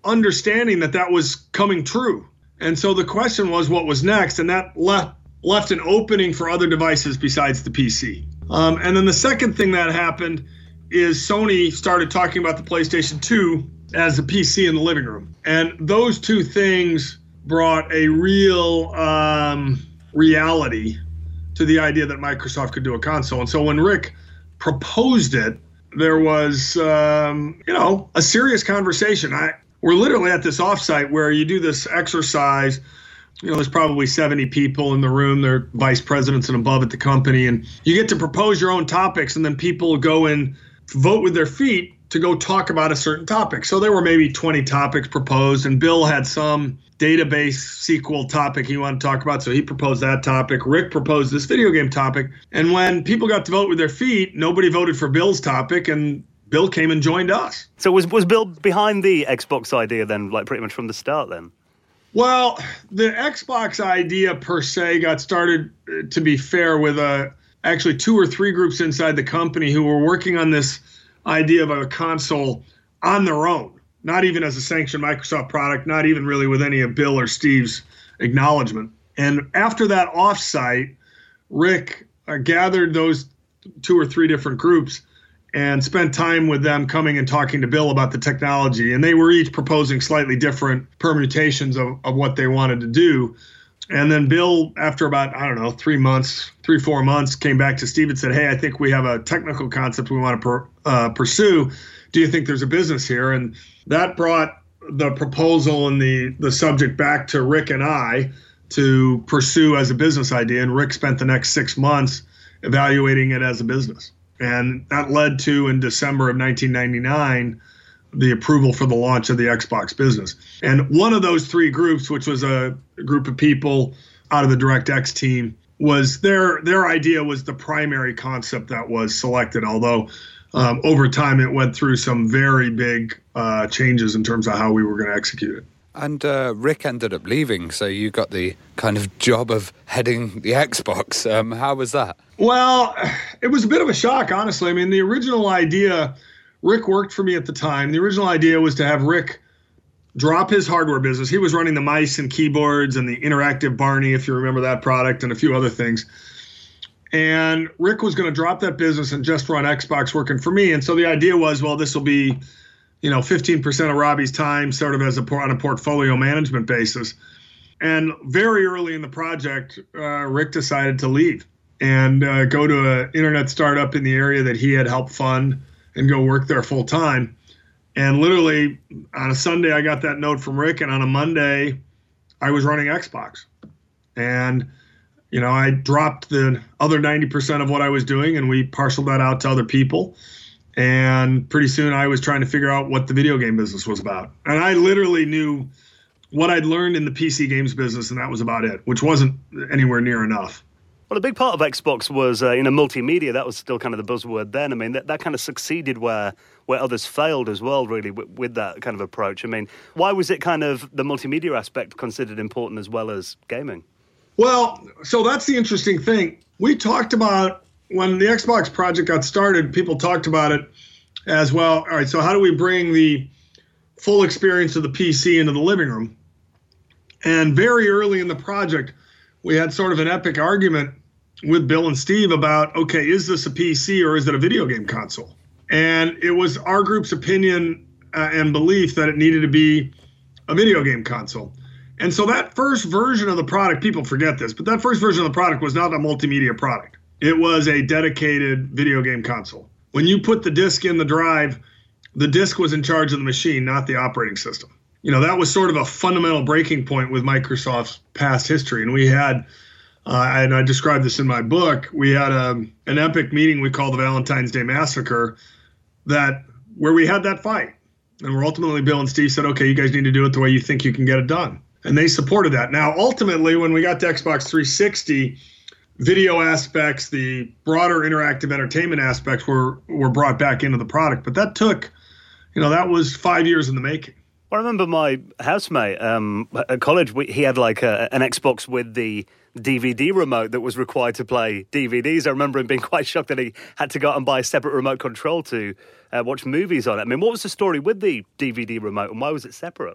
Speaker 4: understanding that that was coming true. And so the question was, what was next? And that left left an opening for other devices besides the P C. Um, and then the second thing that happened is Sony started talking about the PlayStation two as a P C in the living room. And those two things brought a real um, reality to the idea that Microsoft could do a console. And so when Rick proposed it, there was, um, you know, a serious conversation. I, we're literally at this offsite where you do this exercise. You know, there's probably seventy people in the room. They're vice presidents and above at the company. And you get to propose your own topics, and then people go and vote with their feet to go talk about a certain topic. So there were maybe twenty topics proposed, and Bill had some database S Q L topic he wanted to talk about, so he proposed that topic. Rick proposed this video game topic. And when people got to vote with their feet, nobody voted for Bill's topic, and Bill came and joined us.
Speaker 1: So was was Bill behind the Xbox idea then, like pretty much from the start then?
Speaker 4: Well, the Xbox idea per se got started, to be fair, with a, actually two or three groups inside the company who were working on this idea of a console on their own, not even as a sanctioned Microsoft product, not even really with any of Bill or Steve's acknowledgement. And after that offsite, Rick uh, gathered those two or three different groups and spent time with them coming and talking to Bill about the technology. And they were each proposing slightly different permutations of, of what they wanted to do. And then Bill, after about, I don't know, three months, three, four months, came back to Steve and said, hey, I think we have a technical concept we want to per, uh, pursue. Do you think there's a business here? And that brought the proposal and the, the subject back to Rick and I to pursue as a business idea. And Rick spent the next six months evaluating it as a business. And that led to, in December of nineteen ninety-nine, the approval for the launch of the Xbox business. And one of those three groups, which was a group of people out of the DirectX team, was their their idea was the primary concept that was selected, although um, over time it went through some very big uh, changes in terms of how we were going to execute it.
Speaker 2: And uh, Rick ended up leaving, so you got the kind of job of heading the Xbox. Um, how was that?
Speaker 4: Well, it was a bit of a shock, honestly. I mean, the original idea, Rick worked for me at the time. The original idea was to have Rick drop his hardware business. He was running the mice and keyboards and the interactive Barney, if you remember that product, and a few other things. And Rick was going to drop that business and just run Xbox working for me. And so the idea was, well, this will be, you know, fifteen percent of Robbie's time sort of as a on a portfolio management basis. And very early in the project, uh, Rick decided to leave and uh, go to an internet startup in the area that he had helped fund and go work there full time. And literally on a Sunday, I got that note from Rick, and on a Monday, I was running Xbox. And, you know, I dropped the other ninety percent of what I was doing, and we parceled that out to other people. And pretty soon I was trying to figure out what the video game business was about. And I literally knew what I'd learned in the P C games business, and that was about it, which wasn't anywhere near enough.
Speaker 1: Well, a big part of Xbox was, uh, you know, multimedia. That was still kind of the buzzword then. I mean, that, that kind of succeeded where where others failed as well, really, with, with that kind of approach. I mean, why was it kind of the multimedia aspect considered important as well as gaming?
Speaker 4: Well, so that's the interesting thing. We talked about, when the Xbox project got started, people talked about it as well. All right, so how do we bring the full experience of the P C into the living room? And very early in the project, we had sort of an epic argument with Bill and Steve about, okay, is this a P C or is it a video game console? And it was our group's opinion uh, and belief that it needed to be a video game console. And so that first version of the product, people forget this, but that first version of the product was not a multimedia product. It was a dedicated video game console. When you put the disc in the drive, the disc was in charge of the machine, not the operating system. You know, that was sort of a fundamental breaking point with Microsoft's past history. And we had, uh, and I described this in my book, we had a, an epic meeting we called the Valentine's Day Massacre, that where we had that fight. And where ultimately Bill and Steve said, okay, you guys need to do it the way you think you can get it done. And they supported that. Now, ultimately, when we got to Xbox three sixty, video aspects, the broader interactive entertainment aspects were, were brought back into the product. But that took, you know, that was five years in the making.
Speaker 1: Well, I remember my housemate um, at college, we, he had like a, an Xbox with the D V D remote that was required to play D V Ds. I remember him being quite shocked that he had to go out and buy a separate remote control to uh, watch movies on it. I mean, what was the story with the D V D remote and why was it separate?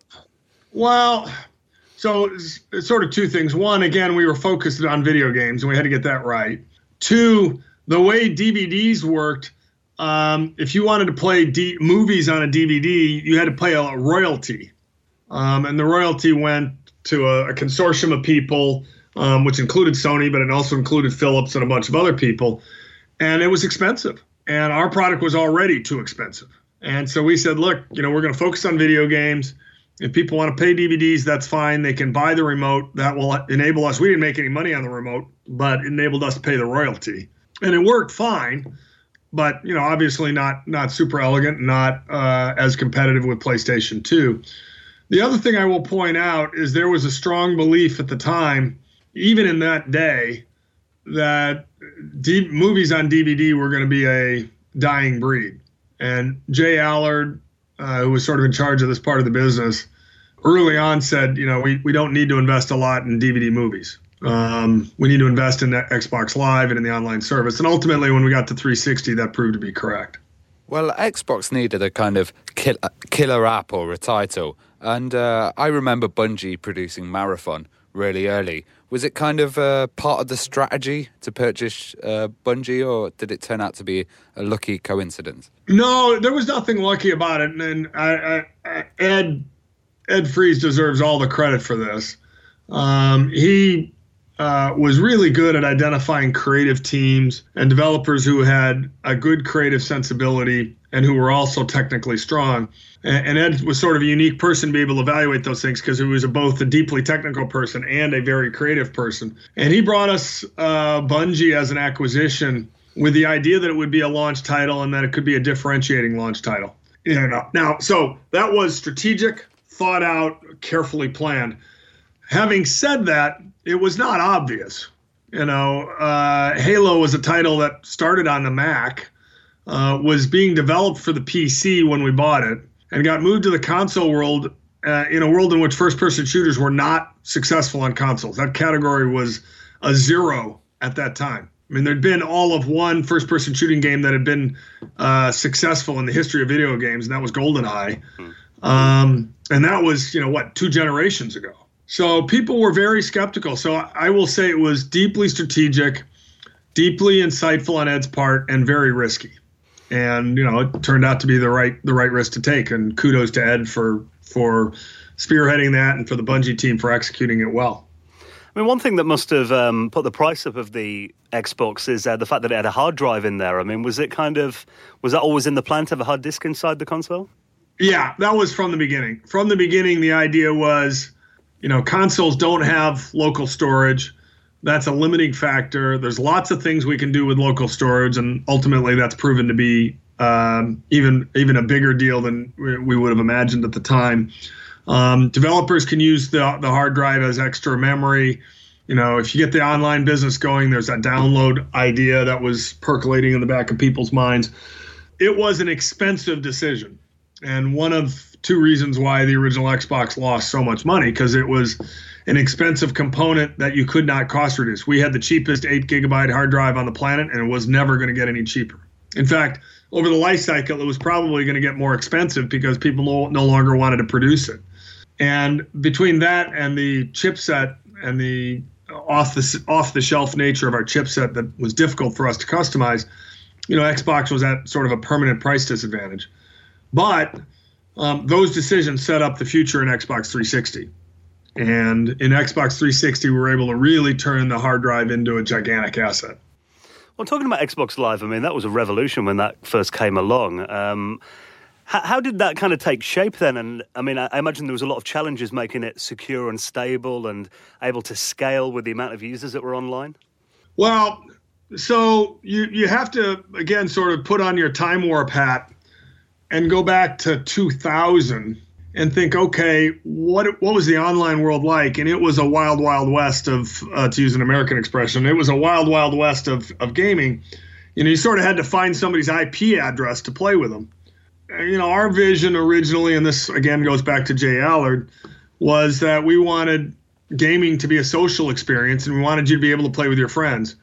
Speaker 4: Well, so it's, it's sort of two things. One, again, we were focused on video games and we had to get that right. Two, the way D V Ds worked, Um, if you wanted to play D- movies on a D V D, you had to pay a royalty. Um, and the royalty went to a, a consortium of people, um, which included Sony, but it also included Philips and a bunch of other people. And it was expensive. And our product was already too expensive. And so we said, look, you know, we're going to focus on video games. If people want to pay D V Ds, that's fine. They can buy the remote. That will enable us. We didn't make any money on the remote, but it enabled us to pay the royalty. And it worked fine. But, you know, obviously not not super elegant, not uh, as competitive with PlayStation two. The other thing I will point out is there was a strong belief at the time, even in that day, that D- movies on D V D were going to be a dying breed. And Jay Allard, uh, who was sort of in charge of this part of the business, early on said, you know, we, we don't need to invest a lot in D V D movies. Um, we need to invest in Xbox Live and in the online service. And ultimately, when we got to three sixty, that proved to be correct.
Speaker 2: Well, Xbox needed a kind of kill, killer app or a title. And uh, I remember Bungie producing Marathon really early. Was it kind of uh, part of the strategy to purchase uh, Bungie, or did it turn out to be a lucky coincidence?
Speaker 4: No, there was nothing lucky about it. And I, I, Ed, Ed Fries deserves all the credit for this. Um, he... Uh, was really good at identifying creative teams and developers who had a good creative sensibility and who were also technically strong. And, and Ed was sort of a unique person to be able to evaluate those things because he was a, both a deeply technical person and a very creative person. And he brought us uh, Bungie as an acquisition with the idea that it would be a launch title and that it could be a differentiating launch title. You know, now, so that was strategic, thought out, carefully planned. Having said that, it was not obvious. You know, uh, Halo was a title that started on the Mac, uh, was being developed for the P C when we bought it, and got moved to the console world uh, in a world in which first-person shooters were not successful on consoles. That category was a zero at that time. I mean, there'd been all of one first-person shooting game that had been uh, successful in the history of video games, and that was GoldenEye. Um, and that was, you know, what, two generations ago. So people were very skeptical. So I will say it was deeply strategic, deeply insightful on Ed's part, and very risky. And, you know, it turned out to be the right the right risk to take. And kudos to Ed for for spearheading that and for the Bungie team for executing it well.
Speaker 1: I mean, one thing that must have um, put the price up of the Xbox is uh, the fact that it had a hard drive in there. I mean, was it kind of, was that always in the plan to have a hard disk inside the console?
Speaker 4: Yeah, that was from the beginning. From the beginning, the idea was, you know, consoles don't have local storage. That's a limiting factor. There's lots of things we can do with local storage, and ultimately that's proven to be um, even even a bigger deal than we would have imagined at the time. Um, developers can use the the hard drive as extra memory. You know, if you get the online business going, there's that download idea that was percolating in the back of people's minds. It was an expensive decision, and one of two reasons why the original Xbox lost so much money, because it was an expensive component that you could not cost reduce. We had the cheapest eight gigabyte hard drive on the planet, and it was never going to get any cheaper. In fact, over the life cycle, it was probably going to get more expensive because people no, no longer wanted to produce it. And between that and the chipset and the off the off the shelf nature of our chipset that was difficult for us to customize, you know, Xbox was at sort of a permanent price disadvantage. But Um, those decisions set up the future in Xbox three sixty. And in Xbox three sixty, we were able to really turn the hard drive into a gigantic asset.
Speaker 1: Well, talking about Xbox Live, I mean, that was a revolution when that first came along. Um, how, how did that kind of take shape then? And I mean, I, I imagine there was a lot of challenges making it secure and stable and able to scale with the amount of users that were online.
Speaker 4: Well, so you, you have to, again, sort of put on your time warp hat and go back to two thousand and think, okay, what what was the online world like? And it was a wild, wild west of, uh, to use an American expression, it was a wild, wild west of, of gaming. You know, you sort of had to find somebody's I P address to play with them. you know, our vision originally, and this again goes back to Jay Allard, was that we wanted gaming to be a social experience, and we wanted you to be able to play with your friends.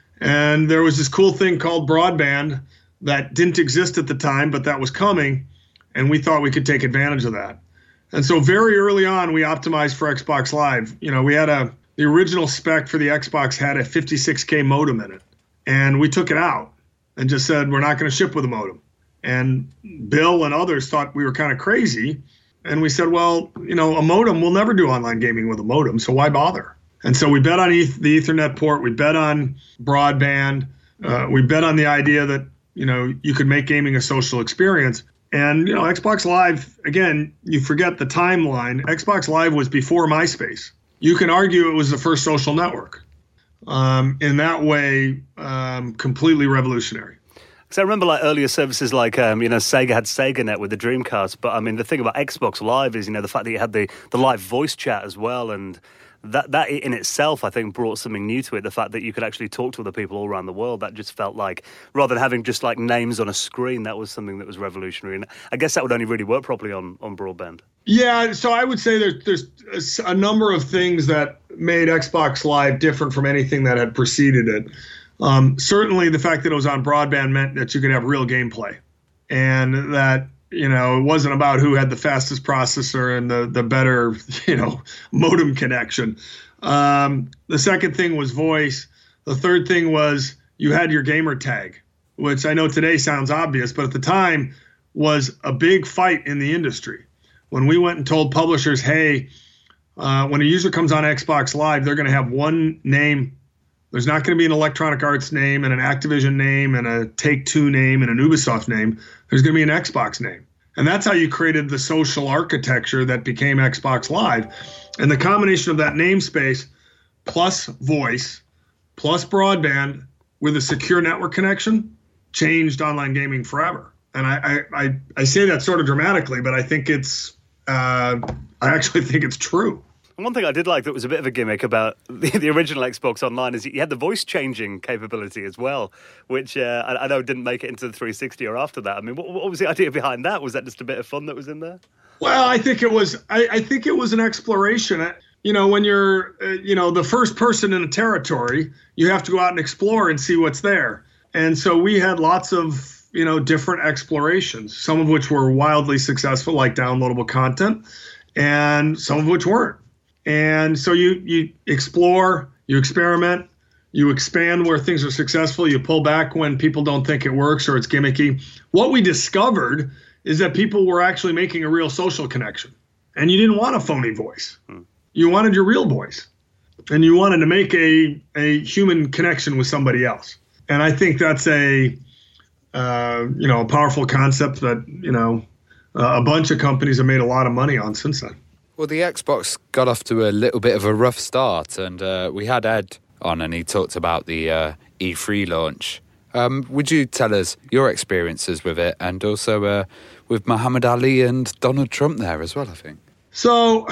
Speaker 4: And there was this cool thing called broadband that didn't exist at the time, but that was coming, and we thought we could take advantage of that. And so very early on, we optimized for Xbox Live. You know, we had a the original spec for the Xbox had a fifty-six K modem in it, and we took it out and just said we're not going to ship with a modem. And Bill and others thought we were kind of crazy. And we said, well, you know, a modem, we'll never do online gaming with a modem, so why bother? And so we bet on eth- the Ethernet port. We bet on broadband. Uh, we bet on the idea that, you know, you could make gaming a social experience. And, you know, Xbox Live, again, you forget the timeline. Xbox Live was before MySpace. You can argue it was the first social network. Um, in that way, um, completely revolutionary.
Speaker 1: So I remember like earlier services like, um, you know, Sega had SegaNet with the Dreamcast. But I mean, the thing about Xbox Live is, you know, the fact that you had the, the live voice chat as well. And that, that in itself, I think, brought something new to it. The fact that you could actually talk to other people all around the world. That just felt like, rather than having just like names on a screen, that was something that was revolutionary. And I guess that would only really work properly on, on broadband.
Speaker 4: Yeah, so I would say there's, there's a number of things that made Xbox Live different from anything that had preceded it. Um, certainly the fact that it was on broadband meant that you could have real gameplay, and that, you know, it wasn't about who had the fastest processor and the, the better, you know, modem connection. Um, the second thing was voice. The third thing was you had your gamer tag, which I know today sounds obvious, but at the time was a big fight in the industry. When we went and told publishers, hey, uh, when a user comes on Xbox Live, they're going to have one name. There's not going to be an Electronic Arts name and an Activision name and a Take-Two name and an Ubisoft name. There's going to be an Xbox name. And that's how you created the social architecture that became Xbox Live. And the combination of that namespace plus voice plus broadband with a secure network connection changed online gaming forever. And I I, I, I say that sort of dramatically, but I think it's uh, I actually think it's true.
Speaker 1: And one thing I did like that was a bit of a gimmick about the, the original Xbox Online is you had the voice changing capability as well, which uh, I, I know didn't make it into the three sixty or after that. I mean, what, what was the idea behind that? Was that just a bit of fun that was in there?
Speaker 4: Well, I think it was. I, I think it was an exploration. You know, when you're, uh, you know, the first person in a territory, you have to go out and explore and see what's there. And so we had lots of, you know, different explorations, some of which were wildly successful, like downloadable content, and some of which weren't. And so you you explore, you experiment, you expand where things are successful, you pull back when people don't think it works or it's gimmicky. What we discovered is that people were actually making a real social connection. And you didn't want a phony voice. Hmm. You wanted your real voice. And you wanted to make a, a human connection with somebody else. And I think that's a uh, you know, a powerful concept that, you know, uh, a bunch of companies have made a lot of money on since then.
Speaker 2: Well, the Xbox got off to a little bit of a rough start, and uh, we had Ed on, and he talked about the uh, E three launch. Um, would you tell us your experiences with it, and also uh, with Muhammad Ali and Donald Trump there as well, I think?
Speaker 4: So,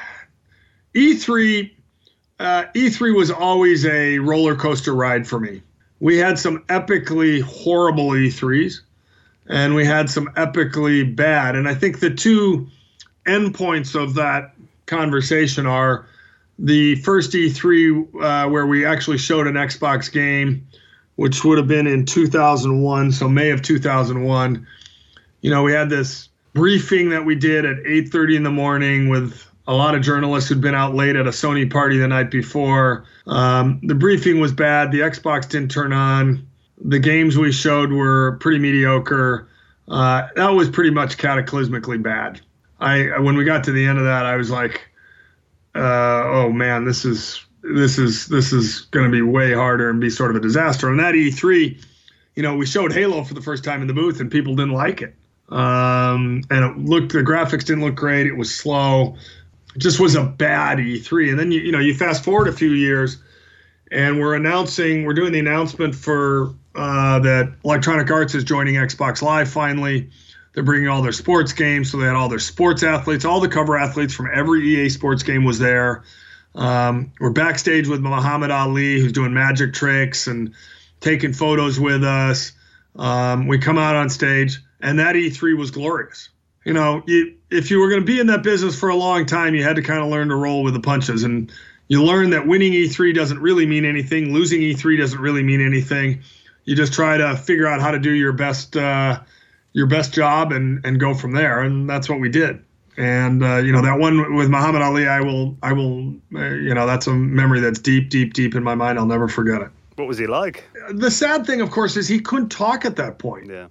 Speaker 4: E three, uh, E three was always a roller coaster ride for me. We had some epically horrible E threes, and we had some epically bad. And I think the two endpoints of that conversation are the first E three uh, where we actually showed an Xbox game, which would have been in two thousand one, so May of two thousand one. You know, we had this briefing that we did at eight thirty in the morning with a lot of journalists who'd been out late at a Sony party the night before. Um, the briefing was bad. The Xbox didn't turn on. The games we showed were pretty mediocre. Uh, that was pretty much cataclysmically bad. I when we got to the end of that, I was like, uh, "Oh man, this is this is this is going to be way harder and be sort of a disaster." And that E three, you know, we showed Halo for the first time in the booth, and people didn't like it. Um, and it looked the graphics didn't look great. It was slow. It just was a bad E three. And then you you know you fast forward a few years, and we're announcing we're doing the announcement for uh, that Electronic Arts is joining Xbox Live finally. They're bringing all their sports games, so they had all their sports athletes. All the cover athletes from every E A sports game was there. Um, we're backstage with Muhammad Ali, who's doing magic tricks and taking photos with us. Um, we come out on stage, and that E three was glorious. You know, you, if you were going to be in that business for a long time, you had to kind of learn to roll with the punches. And you learn that winning E three doesn't really mean anything. Losing E three doesn't really mean anything. You just try to figure out how to do your best uh, your best job and, and go from there. And that's what we did. And, uh, you know, that one with Muhammad Ali, I will, I will, uh, you know, that's a memory that's deep, deep, deep in my mind. I'll never forget it.
Speaker 1: What was he like?
Speaker 4: The sad thing, of course, is he couldn't talk at that point.
Speaker 1: Yeah.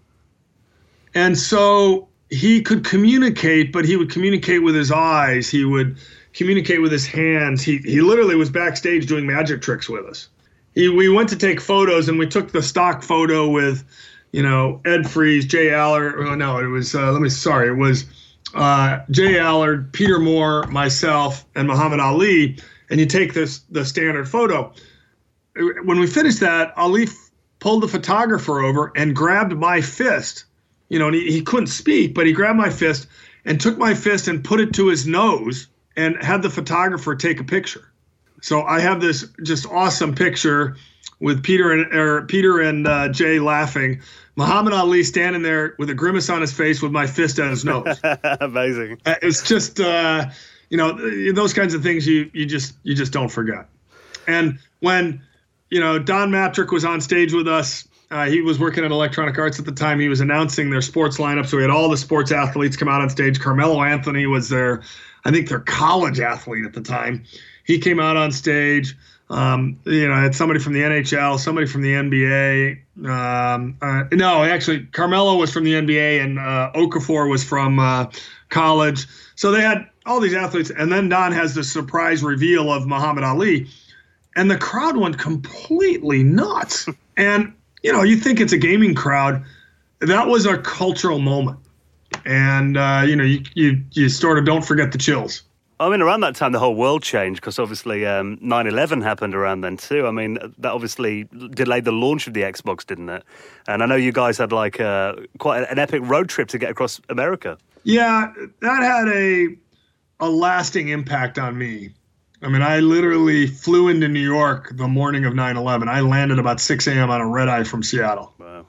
Speaker 4: And so he could communicate, but he would communicate with his eyes. He would communicate with his hands. He he literally was backstage doing magic tricks with us. He, we went to take photos, and we took the stock photo with, you know, Ed Freeze, Jay Allard. Oh, no, it was, uh, let me, sorry, it was uh, Jay Allard, Peter Moore, myself, and Muhammad Ali. And you take this the standard photo. When we finished that, Ali f- pulled the photographer over and grabbed my fist. You know, and he, he couldn't speak, but he grabbed my fist and took my fist and put it to his nose and had the photographer take a picture. So I have this just awesome picture with Peter and or Peter and uh, Jay laughing, Muhammad Ali standing there with a grimace on his face with my fist at his nose.
Speaker 1: Amazing.
Speaker 4: It's just, uh, you know, those kinds of things you you just you just don't forget. And when, you know, Don Matrick was on stage with us. Uh, he was working at Electronic Arts at the time. He was announcing their sports lineup. So we had all the sports athletes come out on stage. Carmelo Anthony was their, I think, their college athlete at the time. He came out on stage. Um, you know, I had somebody from the N H L, somebody from the N B A. Um, uh, no, actually, Carmelo was from the N B A, and uh, Okafor was from uh, college. So they had all these athletes. And then Don has the surprise reveal of Muhammad Ali. And the crowd went completely nuts. And you know, you think it's a gaming crowd. That was a cultural moment. And, uh, you know, you, you you sort of don't forget the chills.
Speaker 1: I mean, around that time, the whole world changed because obviously um, nine eleven happened around then too. I mean, that obviously delayed the launch of the Xbox, didn't it? And I know you guys had like uh, quite an epic road trip to get across America.
Speaker 4: Yeah, that had a a lasting impact on me. I mean, I literally flew into New York the morning of nine eleven. I landed about six a.m. on a red eye from Seattle.
Speaker 1: Wow.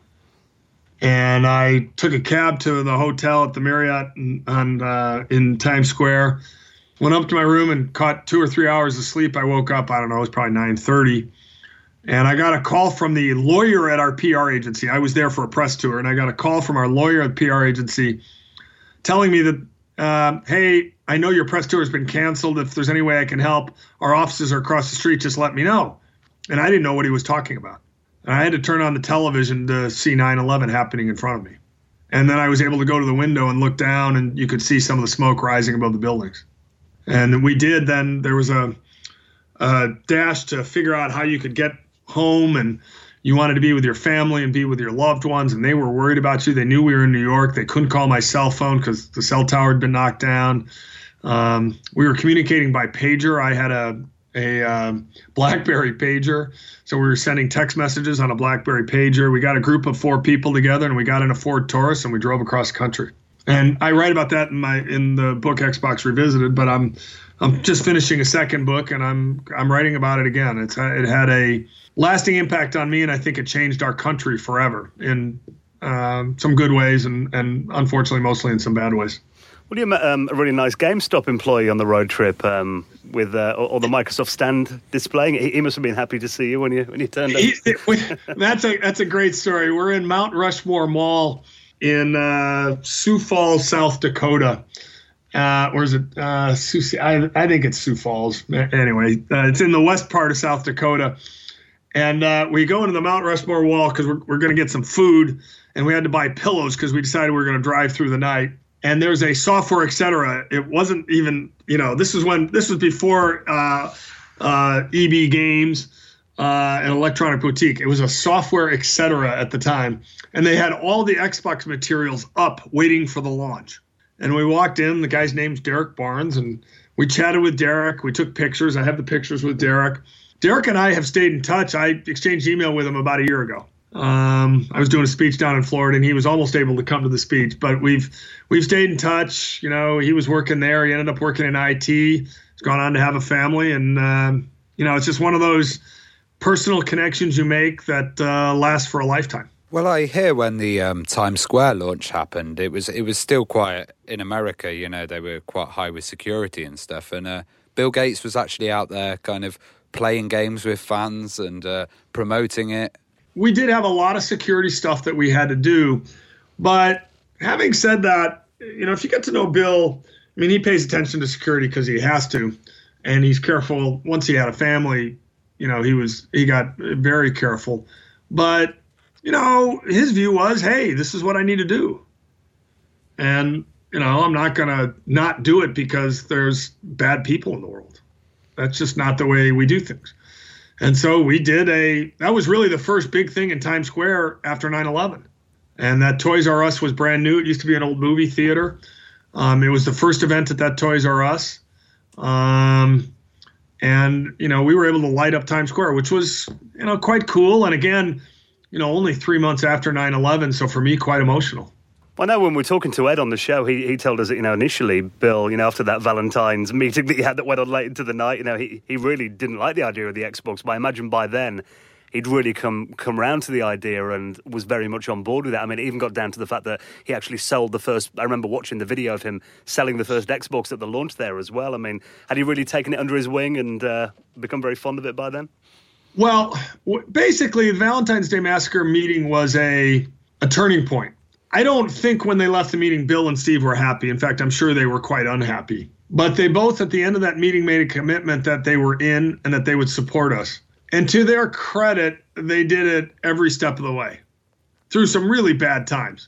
Speaker 4: And I took a cab to the hotel at the Marriott in, on, uh, in Times Square, went up to my room and caught two or three hours of sleep. I woke up, I don't know, it was probably nine thirty. And I got a call from the lawyer at our P R agency. I was there for a press tour, and I got a call from our lawyer at the P R agency telling me that, uh, hey, I know your press tour has been canceled. If there's any way I can help, our offices are across the street. Just let me know. And I didn't know what he was talking about. And I had to turn on the television to see nine eleven happening in front of me. And then I was able to go to the window and look down, and you could see some of the smoke rising above the buildings. And we did. Then there was a, a dash to figure out how you could get home, and you wanted to be with your family and be with your loved ones, and they were worried about you. They knew we were in New York. They couldn't call my cell phone because the cell tower had been knocked down. Um, we were communicating by pager. I had a a um, BlackBerry pager, so we were sending text messages on a BlackBerry pager. We got a group of four people together, and we got in a Ford Taurus, and we drove across country. And I write about that in my in the book Xbox Revisited. But I'm I'm just finishing a second book, and I'm I'm writing about it again. It's it had a lasting impact on me, and I think it changed our country forever in um, some good ways, and, and unfortunately mostly in some bad ways.
Speaker 1: Well, you met um, a really nice GameStop employee on the road trip um, with uh, all the Microsoft stand displaying. He, he must have been happy to see you when you when you turned up.
Speaker 4: He, it, that's a that's a great story. We're in Mount Rushmore Mall in uh, Sioux Falls, South Dakota. Uh, or is it uh, Sioux? I, I think it's Sioux Falls. Anyway, uh, it's in the west part of South Dakota. And uh, we go into the Mount Rushmore Wall because we're, we're going to get some food. And we had to buy pillows because we decided we were going to drive through the night. And there's a software, et cetera. It wasn't even, you know, this was when, this was before uh, uh, E B Games, uh, an electronic boutique. It was a software, et cetera at the time. And they had all the Xbox materials up waiting for the launch. And we walked in, the guy's name's Derek Barnes, and we chatted with Derek. We took pictures. I have the pictures with Derek. Derek and I have stayed in touch. I exchanged email with him about a year ago. Um, I was doing a speech down in Florida, and he was almost able to come to the speech. But we've we've stayed in touch. You know, he was working there. He ended up working in I T. He's gone on to have a family, and um, you know, it's just one of those personal connections you make that uh, last for a lifetime.
Speaker 2: Well, I hear when the um, Times Square launch happened, it was it was still quiet in America. You know, they were quite high with security and stuff. And uh, Bill Gates was actually out there kind of playing games with fans and uh, promoting it.
Speaker 4: We did have a lot of security stuff that we had to do. But having said that, you know, if you get to know Bill, I mean, he pays attention to security because he has to. And he's careful. Once he had a family, you know, he was he got very careful. But you know, his view was, hey, this is what I need to do. And, you know, I'm not going to not do it because there's bad people in the world. That's just not the way we do things. And so we did a, that was really the first big thing in Times Square after nine eleven. And that Toys R Us was brand new. It used to be an old movie theater. Um, it was the first event at that Toys R Us. Um, and, you know, we were able to light up Times Square, which was, you know, quite cool. And again, you know, only three months after nine eleven, so for me, quite emotional.
Speaker 1: I know when we were talking to Ed on the show, he, he told us that, you know, initially, Bill, you know, after that Valentine's meeting that he had that went on late into the night, you know, he, he really didn't like the idea of the Xbox, but I imagine by then he'd really come come round to the idea and was very much on board with that. I mean, it even got down to the fact that he actually sold the first, I remember watching the video of him selling the first Xbox at the launch there as well. I mean, had he really taken it under his wing and uh, become very fond of it by then?
Speaker 4: Well, basically, the Valentine's Day Massacre meeting was a, a turning point. I don't think when they left the meeting, Bill and Steve were happy. In fact, I'm sure they were quite unhappy. But they both, at the end of that meeting, made a commitment that they were in and that they would support us. And to their credit, they did it every step of the way through some really bad times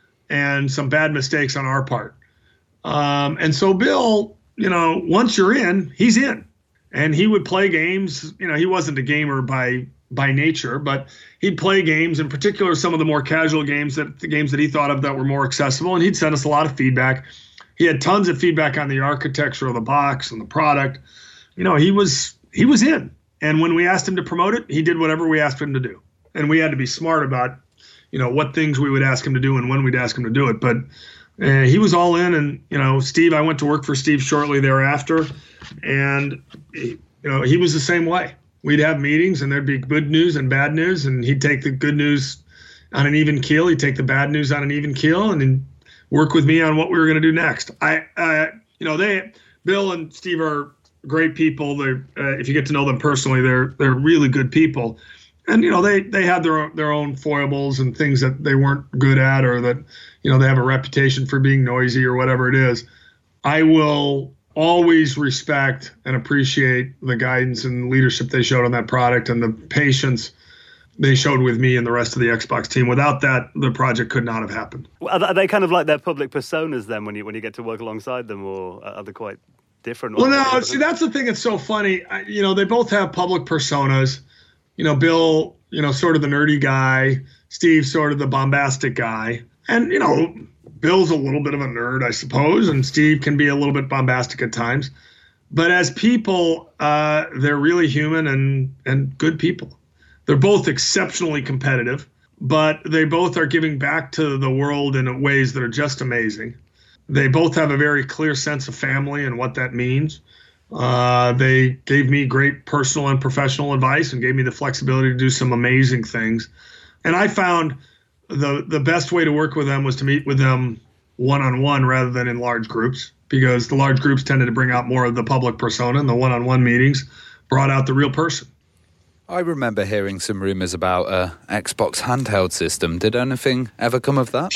Speaker 4: and some bad mistakes on our part. Um, and so Bill, you know, once you're in, he's in. And he would play games. You know, he wasn't a gamer by by nature, but he'd play games, in particular some of the more casual games, that the games that he thought of that were more accessible. And he'd send us a lot of feedback. He had tons of feedback on the architecture of the box and the product. You know, he was he was in. And when we asked him to promote it, he did whatever we asked him to do. And we had to be smart about, you know, what things we would ask him to do and when we'd ask him to do it. But uh, he was all in. And, you know, Steve, I went to work for Steve shortly thereafter. And, you know, he was the same way. We'd have meetings and there'd be good news and bad news. And he'd take the good news on an even keel. He'd take the bad news on an even keel and then work with me on what we were going to do next. I, uh, you know, they, Bill and Steve are great people. They're, uh, if you get to know them personally, they're, they're really good people. And, you know, they, they had their own, their own foibles and things that they weren't good at, or that, you know, they have a reputation for being noisy or whatever it is. I will always respect and appreciate the guidance and leadership they showed on that product and the patience they showed with me and the rest of the Xbox team. Without that, the project could not have happened.
Speaker 1: Are they kind of like their public personas then when you when you get to work alongside them, or are they quite different?
Speaker 4: Well, no, see, that's the thing that's so funny. I, you know, they both have public personas. You know, Bill, you know, sort of the nerdy guy, Steve sort of the bombastic guy. And, you know, Bill's a little bit of a nerd, I suppose, and Steve can be a little bit bombastic at times. But as people, uh, they're really human and, and good people. They're both exceptionally competitive, but they both are giving back to the world in ways that are just amazing. They both have a very clear sense of family and what that means. Uh, they gave me great personal and professional advice and gave me the flexibility to do some amazing things. And I found the the best way to work with them was to meet with them one-on-one rather than in large groups, because the large groups tended to bring out more of the public persona, and the one-on-one meetings brought out the real person.
Speaker 2: I remember hearing some rumours about a Xbox handheld system. Did anything ever come of that?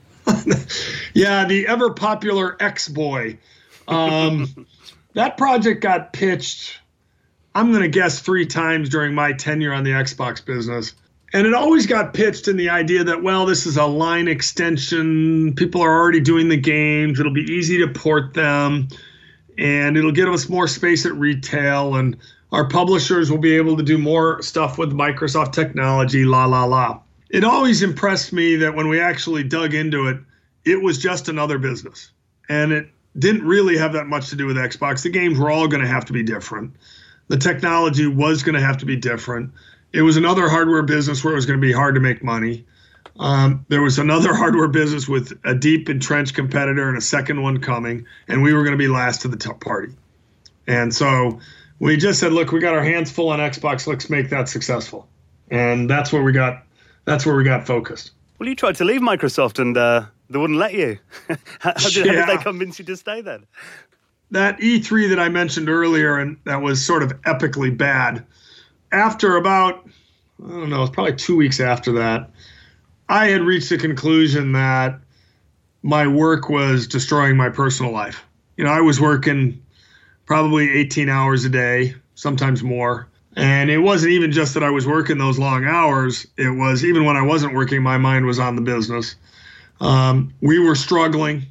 Speaker 4: Yeah, the ever-popular X-Boy. Um, that project got pitched, I'm going to guess, three times during my tenure on the Xbox business. And it always got pitched in the idea that, well, this is a line extension. People are already doing the games. It'll be easy to port them. And it'll give us more space at retail. And our publishers will be able to do more stuff with Microsoft technology, la, la, la. It always impressed me that when we actually dug into it, it was just another business. And it didn't really have that much to do with Xbox. The games were all going to have to be different. The technology was going to have to be different. It was another hardware business where it was going to be hard to make money. Um, there was another hardware business with a deep entrenched competitor and a second one coming, and we were going to be last to the top party. And so we just said, look, we got our hands full on Xbox. Let's make that successful. And that's where we got that's where we got focused.
Speaker 1: Well, you tried to leave Microsoft and uh, they wouldn't let you. how, how, did,
Speaker 4: yeah.
Speaker 1: how did they convince you to stay then?
Speaker 4: That E three that I mentioned earlier, and that was sort of epically bad. After about, I don't know, it's probably two weeks after that, I had reached the conclusion that my work was destroying my personal life. You know, I was working probably eighteen hours a day, sometimes more. And it wasn't even just that I was working those long hours. It was even when I wasn't working, my mind was on the business. Um, we were struggling.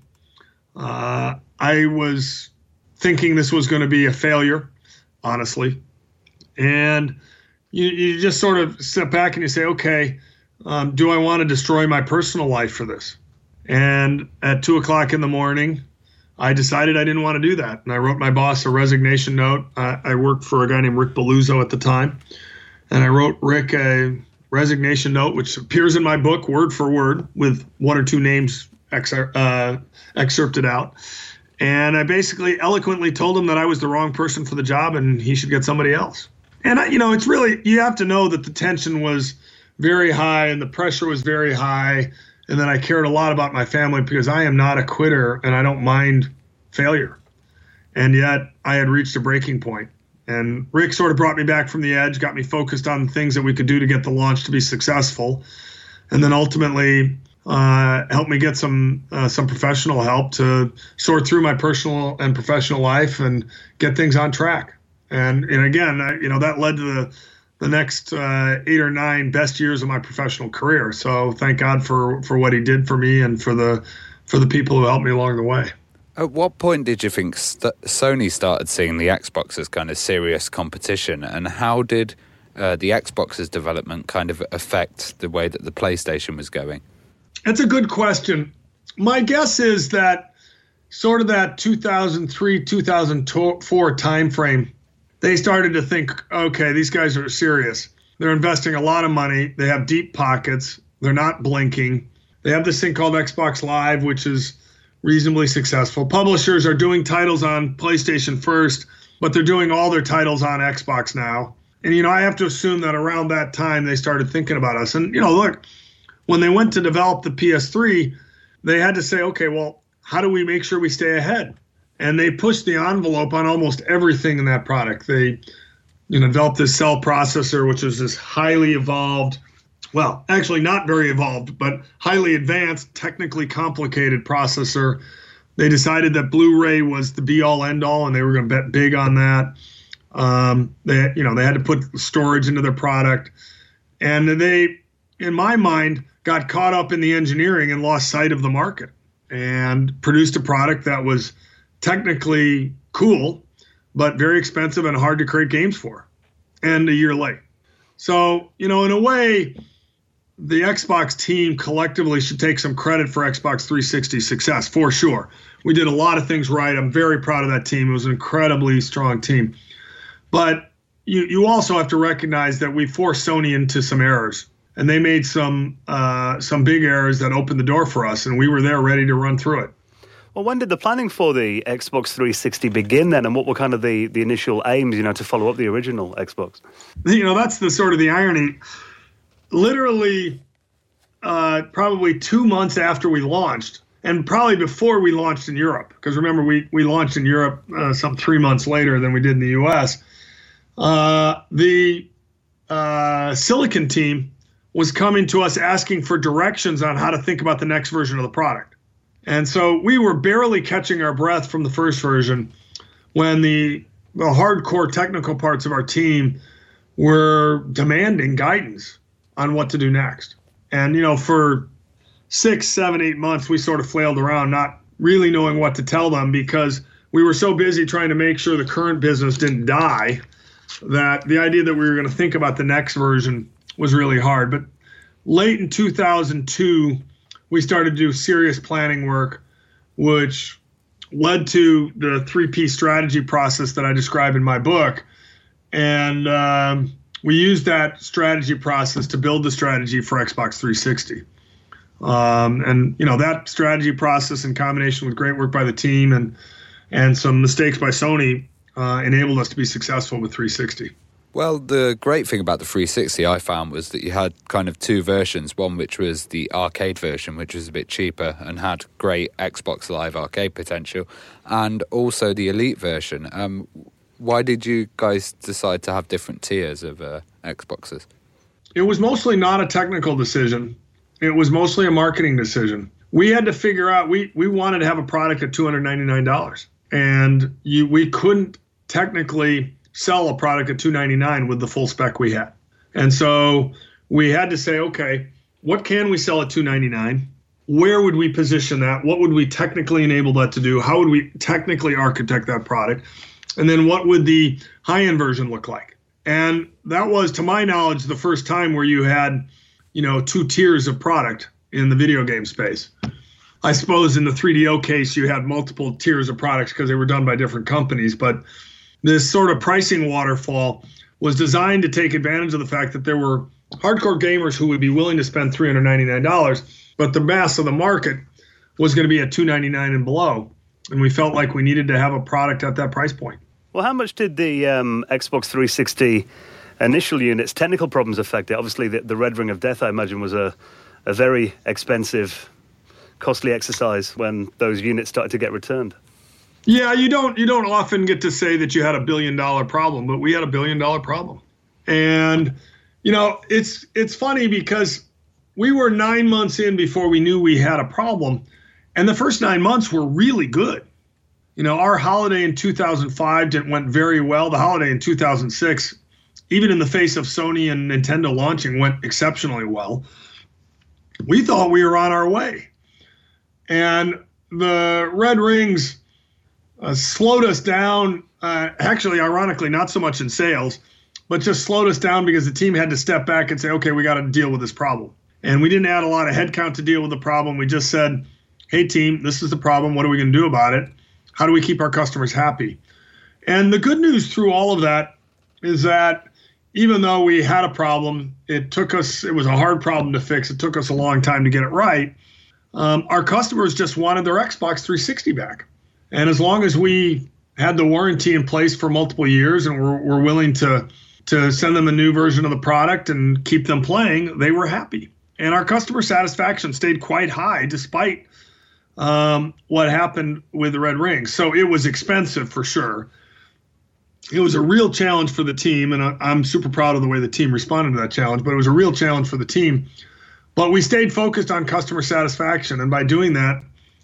Speaker 4: Uh, I was thinking this was going to be a failure, honestly. And you, you just sort of step back and you say, okay, um, do I want to destroy my personal life for this? And at two o'clock in the morning, I decided I didn't want to do that. And I wrote my boss a resignation note. Uh, I worked for a guy named Rick Belluzzo at the time. And I wrote Rick a resignation note, which appears in my book word for word with one or two names ex- uh, excerpted out. And I basically eloquently told him that I was the wrong person for the job and he should get somebody else. And, I, you know, it's really, you have to know that the tension was very high and the pressure was very high. And then I cared a lot about my family because I am not a quitter and I don't mind failure. And yet I had reached a breaking point. And Rick sort of brought me back from the edge, got me focused on the things that we could do to get the launch to be successful. And then ultimately uh, helped me get some uh, some professional help to sort through my personal and professional life and get things on track. And, and again, I, you know, that led to the the next uh, eight or nine best years of my professional career. So thank God for, for what he did for me and for the for the people who helped me along the way.
Speaker 2: At what point did you think st- Sony started seeing the Xbox as kind of serious competition, and how did uh, the Xbox's development kind of affect the way that the PlayStation was going?
Speaker 4: That's a good question. My guess is that sort of that two thousand three, two thousand four timeframe, they started to think, okay, these guys are serious. They're investing a lot of money. They have deep pockets. They're not blinking. They have this thing called Xbox Live, which is reasonably successful. Publishers are doing titles on PlayStation first, but they're doing all their titles on Xbox now. And, you know, I have to assume that around that time they started thinking about us. And, you know, look, when they went to develop the P S three, they had to say, okay, well, how do we make sure we stay ahead? And they pushed the envelope on almost everything in that product. They, you know, developed this cell processor, which is this highly evolved, well, actually not very evolved, but highly advanced, technically complicated processor. They decided that Blu-ray was the be-all, end-all, and they were going to bet big on that. Um, they, you know, they had to put storage into their product, and they, in my mind, got caught up in the engineering and lost sight of the market, and produced a product that was technically cool, but very expensive and hard to create games for, and a year late. So, you know, in a way, the Xbox team collectively should take some credit for Xbox three sixty's success, for sure. We did a lot of things right. I'm very proud of that team. It was an incredibly strong team. But you, you also have to recognize that we forced Sony into some errors, and they made some uh, some big errors that opened the door for us, and we were there ready to run through it.
Speaker 1: Well, when did the planning for the Xbox three sixty begin then, and what were kind of the, the initial aims, you know, to follow up the original Xbox?
Speaker 4: You know, that's the sort of the irony. Literally, uh, probably two months after we launched, and probably before we launched in Europe, because remember, we, we launched in Europe uh, some three months later than we did in the U S, uh, the uh, Silicon team was coming to us asking for directions on how to think about the next version of the product. And so we were barely catching our breath from the first version when the, the hardcore technical parts of our team were demanding guidance on what to do next. And, you know, for six, seven, eight months, we sort of flailed around, not really knowing what to tell them because we were so busy trying to make sure the current business didn't die that the idea that we were going to think about the next version was really hard. But late in two thousand two, we started to do serious planning work, which led to the three P strategy process that I describe in my book. And um, we used that strategy process to build the strategy for Xbox three sixty. Um, and, you know, that strategy process in combination with great work by the team and and some mistakes by Sony uh, enabled us to be successful with three sixty.
Speaker 2: Well, the great thing about the three sixty I found was that you had kind of two versions. One which was the arcade version, which was a bit cheaper and had great Xbox Live arcade potential, and also the Elite version. Um, why did you guys decide to have different tiers of uh, Xboxes?
Speaker 4: It was mostly not a technical decision. It was mostly a marketing decision. We had to figure out, we, we wanted to have a product at two hundred ninety-nine dollars. And you, we couldn't technically sell a product at two hundred ninety-nine dollars with the full spec we had. And so we had to say, okay, what can we sell at two hundred ninety-nine dollars? Where would we position that? What would we technically enable that to do? How would we technically architect that product? And then what would the high-end version look like? And that was, to my knowledge, the first time where you had, you know, two tiers of product in the video game space. I suppose in the three D O case, you had multiple tiers of products because they were done by different companies. But this sort of pricing waterfall was designed to take advantage of the fact that there were hardcore gamers who would be willing to spend three hundred ninety-nine dollars, but the mass of the market was going to be at two hundred ninety-nine dollars and below. And we felt like we needed to have a product at that price point.
Speaker 1: Well, how much did the um, Xbox three sixty initial units, technical problems affect it? Obviously, the, the Red Ring of Death, I imagine, was a, a very expensive, costly exercise when those units started to get returned.
Speaker 4: Yeah, you don't you don't often get to say that you had a billion dollar problem, but we had a billion dollar problem. And, you know, it's it's funny because we were nine months in before we knew we had a problem. And the first nine months were really good. You know, our holiday in two thousand five didn't went very well. The holiday in two thousand six, even in the face of Sony and Nintendo launching, went exceptionally well. We thought we were on our way. And the Red Rings uh, slowed us down, uh, actually, ironically, not so much in sales, but just slowed us down because the team had to step back and say, okay, we got to deal with this problem. And we didn't add a lot of headcount to deal with the problem. We just said, hey, team, this is the problem. What are we going to do about it? How do we keep our customers happy? And the good news through all of that is that even though we had a problem, it took us, it was a hard problem to fix. It took us a long time to get it right. Um, our customers just wanted their Xbox three sixty back. And as long as we had the warranty in place for multiple years and we're, we're willing to, to send them a new version of the product and keep them playing, they were happy. And our customer satisfaction stayed quite high despite um, what happened with the Red Ring. So it was expensive for sure. It was a real challenge for the team, and I, I'm super proud of the way the team responded to that challenge, but it was a real challenge for the team. But we stayed focused on customer satisfaction, and by doing that,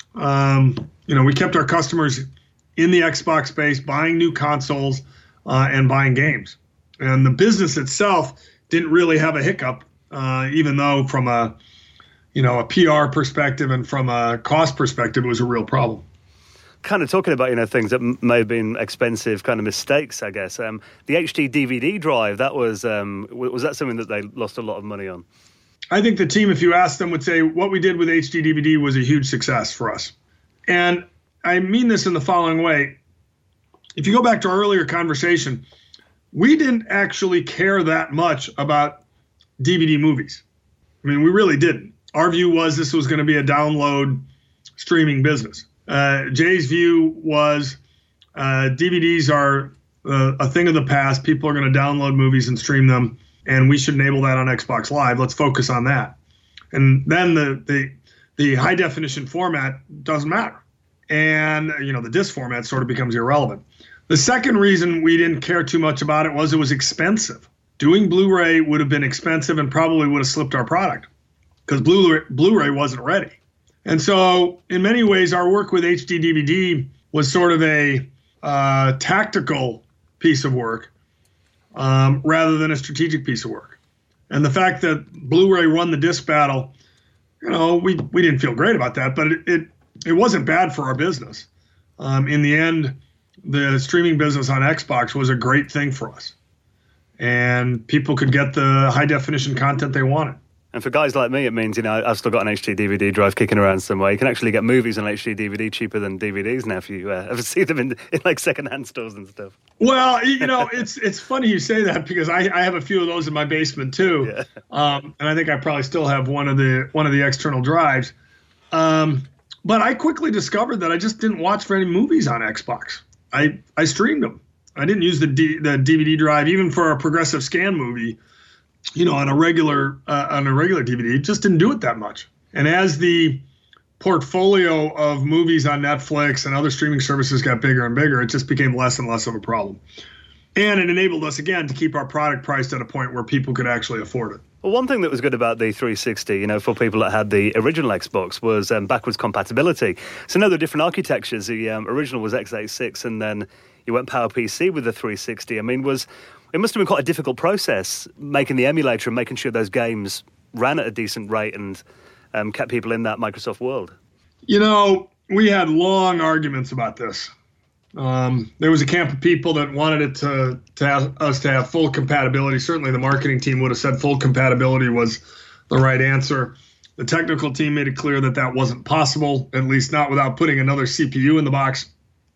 Speaker 4: um, you know, we kept our customers in the Xbox space, buying new consoles uh, and buying games. And the business itself didn't really have a hiccup, uh, even though from a, you know, a P R perspective and from a cost perspective, it was a real problem.
Speaker 1: Kind of talking about, you know, things that m- may have been expensive kind of mistakes, I guess. Um, the H D D V D drive, that was, um, was that something that they lost a lot of money on?
Speaker 4: I think the team, if you ask them, would say what we did with H D D V D was a huge success for us. And I mean this in the following way. If you go back to our earlier conversation, we didn't actually care that much about D V D movies. I mean, we really didn't. Our view was this was going to be a download streaming business. Uh, Jay's view was uh, D V Ds are uh, a thing of the past. People are going to download movies and stream them, and we should enable that on Xbox Live. Let's focus on that. And then the the, the high definition format doesn't matter. And, you know, the disc format sort of becomes irrelevant. The second reason we didn't care too much about it was it was expensive. Doing Blu-ray would have been expensive and probably would have slipped our product because Blu-ray, Blu-ray wasn't ready. And so in many ways, our work with H D D V D was sort of a uh, tactical piece of work um, rather than a strategic piece of work. And the fact that Blu-ray won the disc battle, you know, we, we didn't feel great about that, but it, it, it wasn't bad for our business. Um, in the end, the streaming business on Xbox was a great thing for us. And people could get the high definition content they wanted.
Speaker 1: And for guys like me, it means, you know, I've still got an H D D V D drive kicking around somewhere. You can actually get movies on H D D V D cheaper than D V Ds now if you uh, ever see them in, in like secondhand stores and stuff.
Speaker 4: Well, you know, it's it's funny you say that because I, I have a few of those in my basement too. Yeah. Um, and I think I probably still have one of the one of the external drives. Um, but I quickly discovered that I just didn't watch very many movies on Xbox. I, I streamed them. I didn't use the D, the D V D drive even for a progressive scan movie, you know, on a regular uh, on a regular D V D. It just didn't do it that much. And as the portfolio of movies on Netflix and other streaming services got bigger and bigger, it just became less and less of a problem. And it enabled us, again, to keep our product priced at a point where people could actually afford it.
Speaker 1: Well, one thing that was good about the three sixty, you know, for people that had the original Xbox was um, backwards compatibility. So now there are different architectures. The um, original was x eighty-six, and then you went PowerPC with the three sixty. I mean, was it must have been quite a difficult process making the emulator and making sure those games ran at a decent rate and um, kept people in that Microsoft world.
Speaker 4: You know, we had long arguments about this. Um, there was a camp of people that wanted it to, to have us to have full compatibility. Certainly the marketing team would have said full compatibility was the right answer. The technical team made it clear that that wasn't possible, at least not without putting another C P U in the box.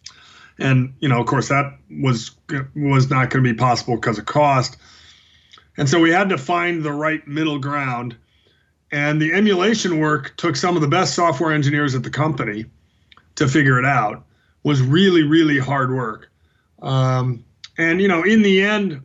Speaker 4: And, you know, of course, that was was not going to be possible because of cost. And so we had to find the right middle ground. And the emulation work took some of the best software engineers at the company to figure it out. Was really, really hard work. Um, and, you know, in the end,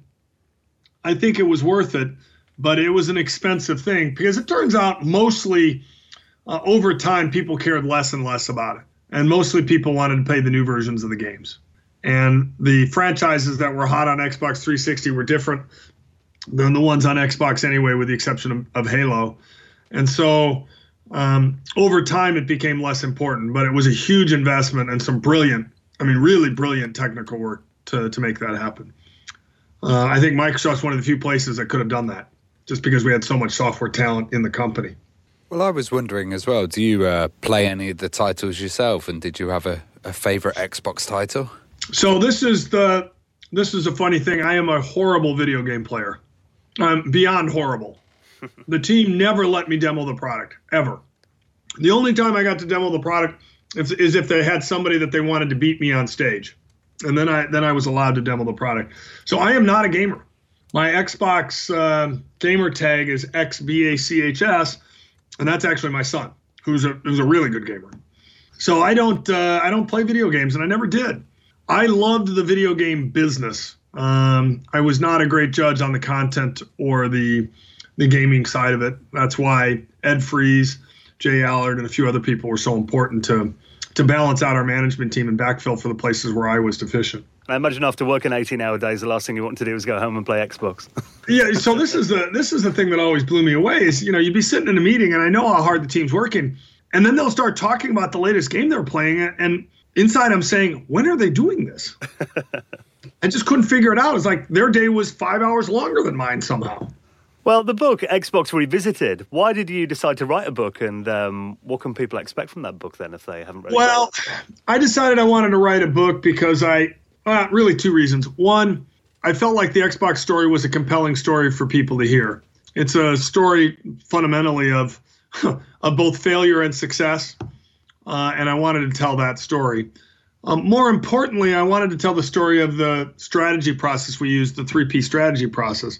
Speaker 4: I think it was worth it, but it was an expensive thing because it turns out mostly uh, over time, people cared less and less about it. And mostly people wanted to play the new versions of the games. And the franchises that were hot on Xbox three sixty were different than the ones on Xbox anyway, with the exception of, of Halo. And so Um, over time, it became less important, but it was a huge investment and some brilliant, I mean, really brilliant technical work to, to make that happen. Uh, I think Microsoft's one of the few places that could have done that, just because we had so much software talent in the company.
Speaker 2: Well, I was wondering as well, do you uh, play any of the titles yourself, and did you have a, a favorite Xbox title?
Speaker 4: So this is the this is a funny thing. I am a horrible video game player. I'm beyond horrible. The team never let me demo the product, ever. The only time I got to demo the product is, is if they had somebody that they wanted to beat me on stage. And then I then I was allowed to demo the product. So I am not a gamer. My Xbox uh, gamer tag is X B A C H S, and that's actually my son, who's a who's a really good gamer. So I don't uh, I don't play video games, and I never did. I loved the video game business. Um, I was not a great judge on the content or the the gaming side of it. That's why Ed Fries, Jay Allard, and a few other people were so important to to balance out our management team and backfill for the places where I was deficient.
Speaker 1: I imagine after working eighteen-hour days, the last thing you want to do is go home and play Xbox.
Speaker 4: Yeah, so this is the this is the thing that always blew me away is, you know, you'd be sitting in a meeting, and I know how hard the team's working, and then they'll start talking about the latest game they're playing, and inside I'm saying, when are they doing this? I just couldn't figure it out. It's like their day was five hours longer than mine somehow.
Speaker 1: Well, the book, Xbox Revisited, why did you decide to write a book, and um, what can people expect from that book then if they haven't read it?
Speaker 4: Well, I decided I wanted to write a book because I, uh, really two reasons. One, I felt like the Xbox story was a compelling story for people to hear. It's a story fundamentally of, of both failure and success, uh, and I wanted to tell that story. Um, more importantly, I wanted to tell the story of the strategy process we used, the three P strategy process.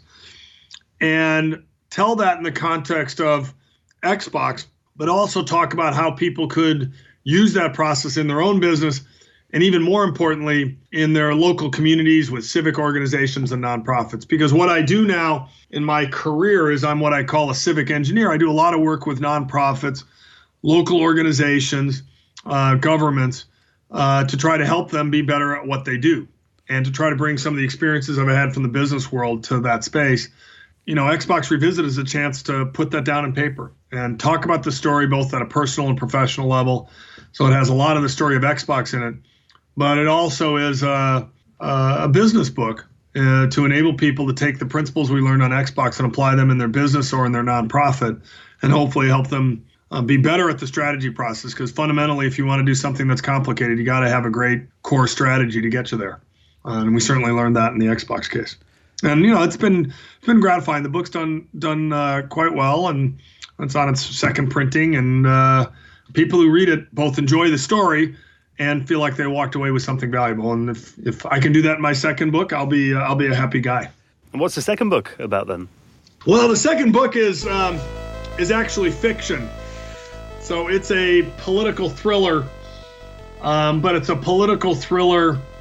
Speaker 4: And tell that in the context of Xbox, but also talk about how people could use that process in their own business, and even more importantly, in their local communities with civic organizations and nonprofits. Because what I do now in my career is I'm what I call a civic engineer. I do a lot of work with nonprofits, local organizations, uh, governments, uh, to try to help them be better at what they do, and to try to bring some of the experiences I've had from the business world to that space. You know, Xbox Revisited is a chance to put that down in paper and talk about the story both at a personal and professional level. So it has a lot of the story of Xbox in it, but it also is a, a business book uh, to enable people to take the principles we learned on Xbox and apply them in their business or in their nonprofit, and hopefully help them uh, be better at the strategy process. Because fundamentally, if you want to do something that's complicated, you got to have a great core strategy to get you there. Uh, and we certainly learned that in the Xbox case. And, you know, it's been it's been gratifying. The book's done done uh, quite well, and it's on its second printing. And uh, people who read it both enjoy the story and feel like they walked away with something valuable. And if, if I can do that in my second book, I'll be uh, I'll be a happy guy.
Speaker 1: And what's the second book about then?
Speaker 4: Well, the second book is um, is actually fiction. So it's a political thriller, um, but it's a political thriller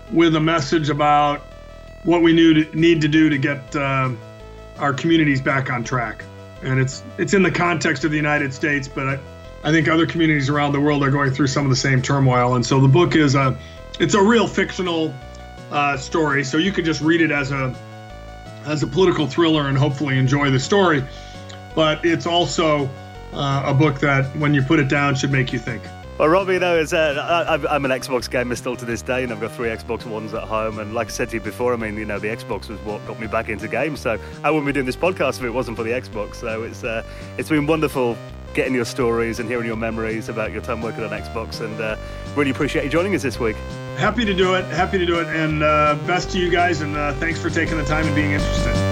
Speaker 4: with a message about what we knew to, need to do to get uh, our communities back on track. And it's it's in the context of the United States, but I, I think other communities around the world are going through some of the same turmoil. And so the book is a it's a real fictional uh, story. So you could just read it as a as a political thriller and hopefully enjoy the story. But it's also uh, a book that, when you put it down, should make you think.
Speaker 1: Well, Robbie, you know, it's, uh, I, I'm an Xbox gamer still to this day, and I've got three Xbox Ones at home. And like I said to you before, I mean, you know, the Xbox was what got me back into games. So I wouldn't be doing this podcast if it wasn't for the Xbox. So it's uh, it's been wonderful getting your stories and hearing your memories about your time working on Xbox. And uh, really appreciate you joining us this week.
Speaker 4: Happy to do it. Happy to do it. And uh, best to you guys. And uh, thanks for taking the time and being interested.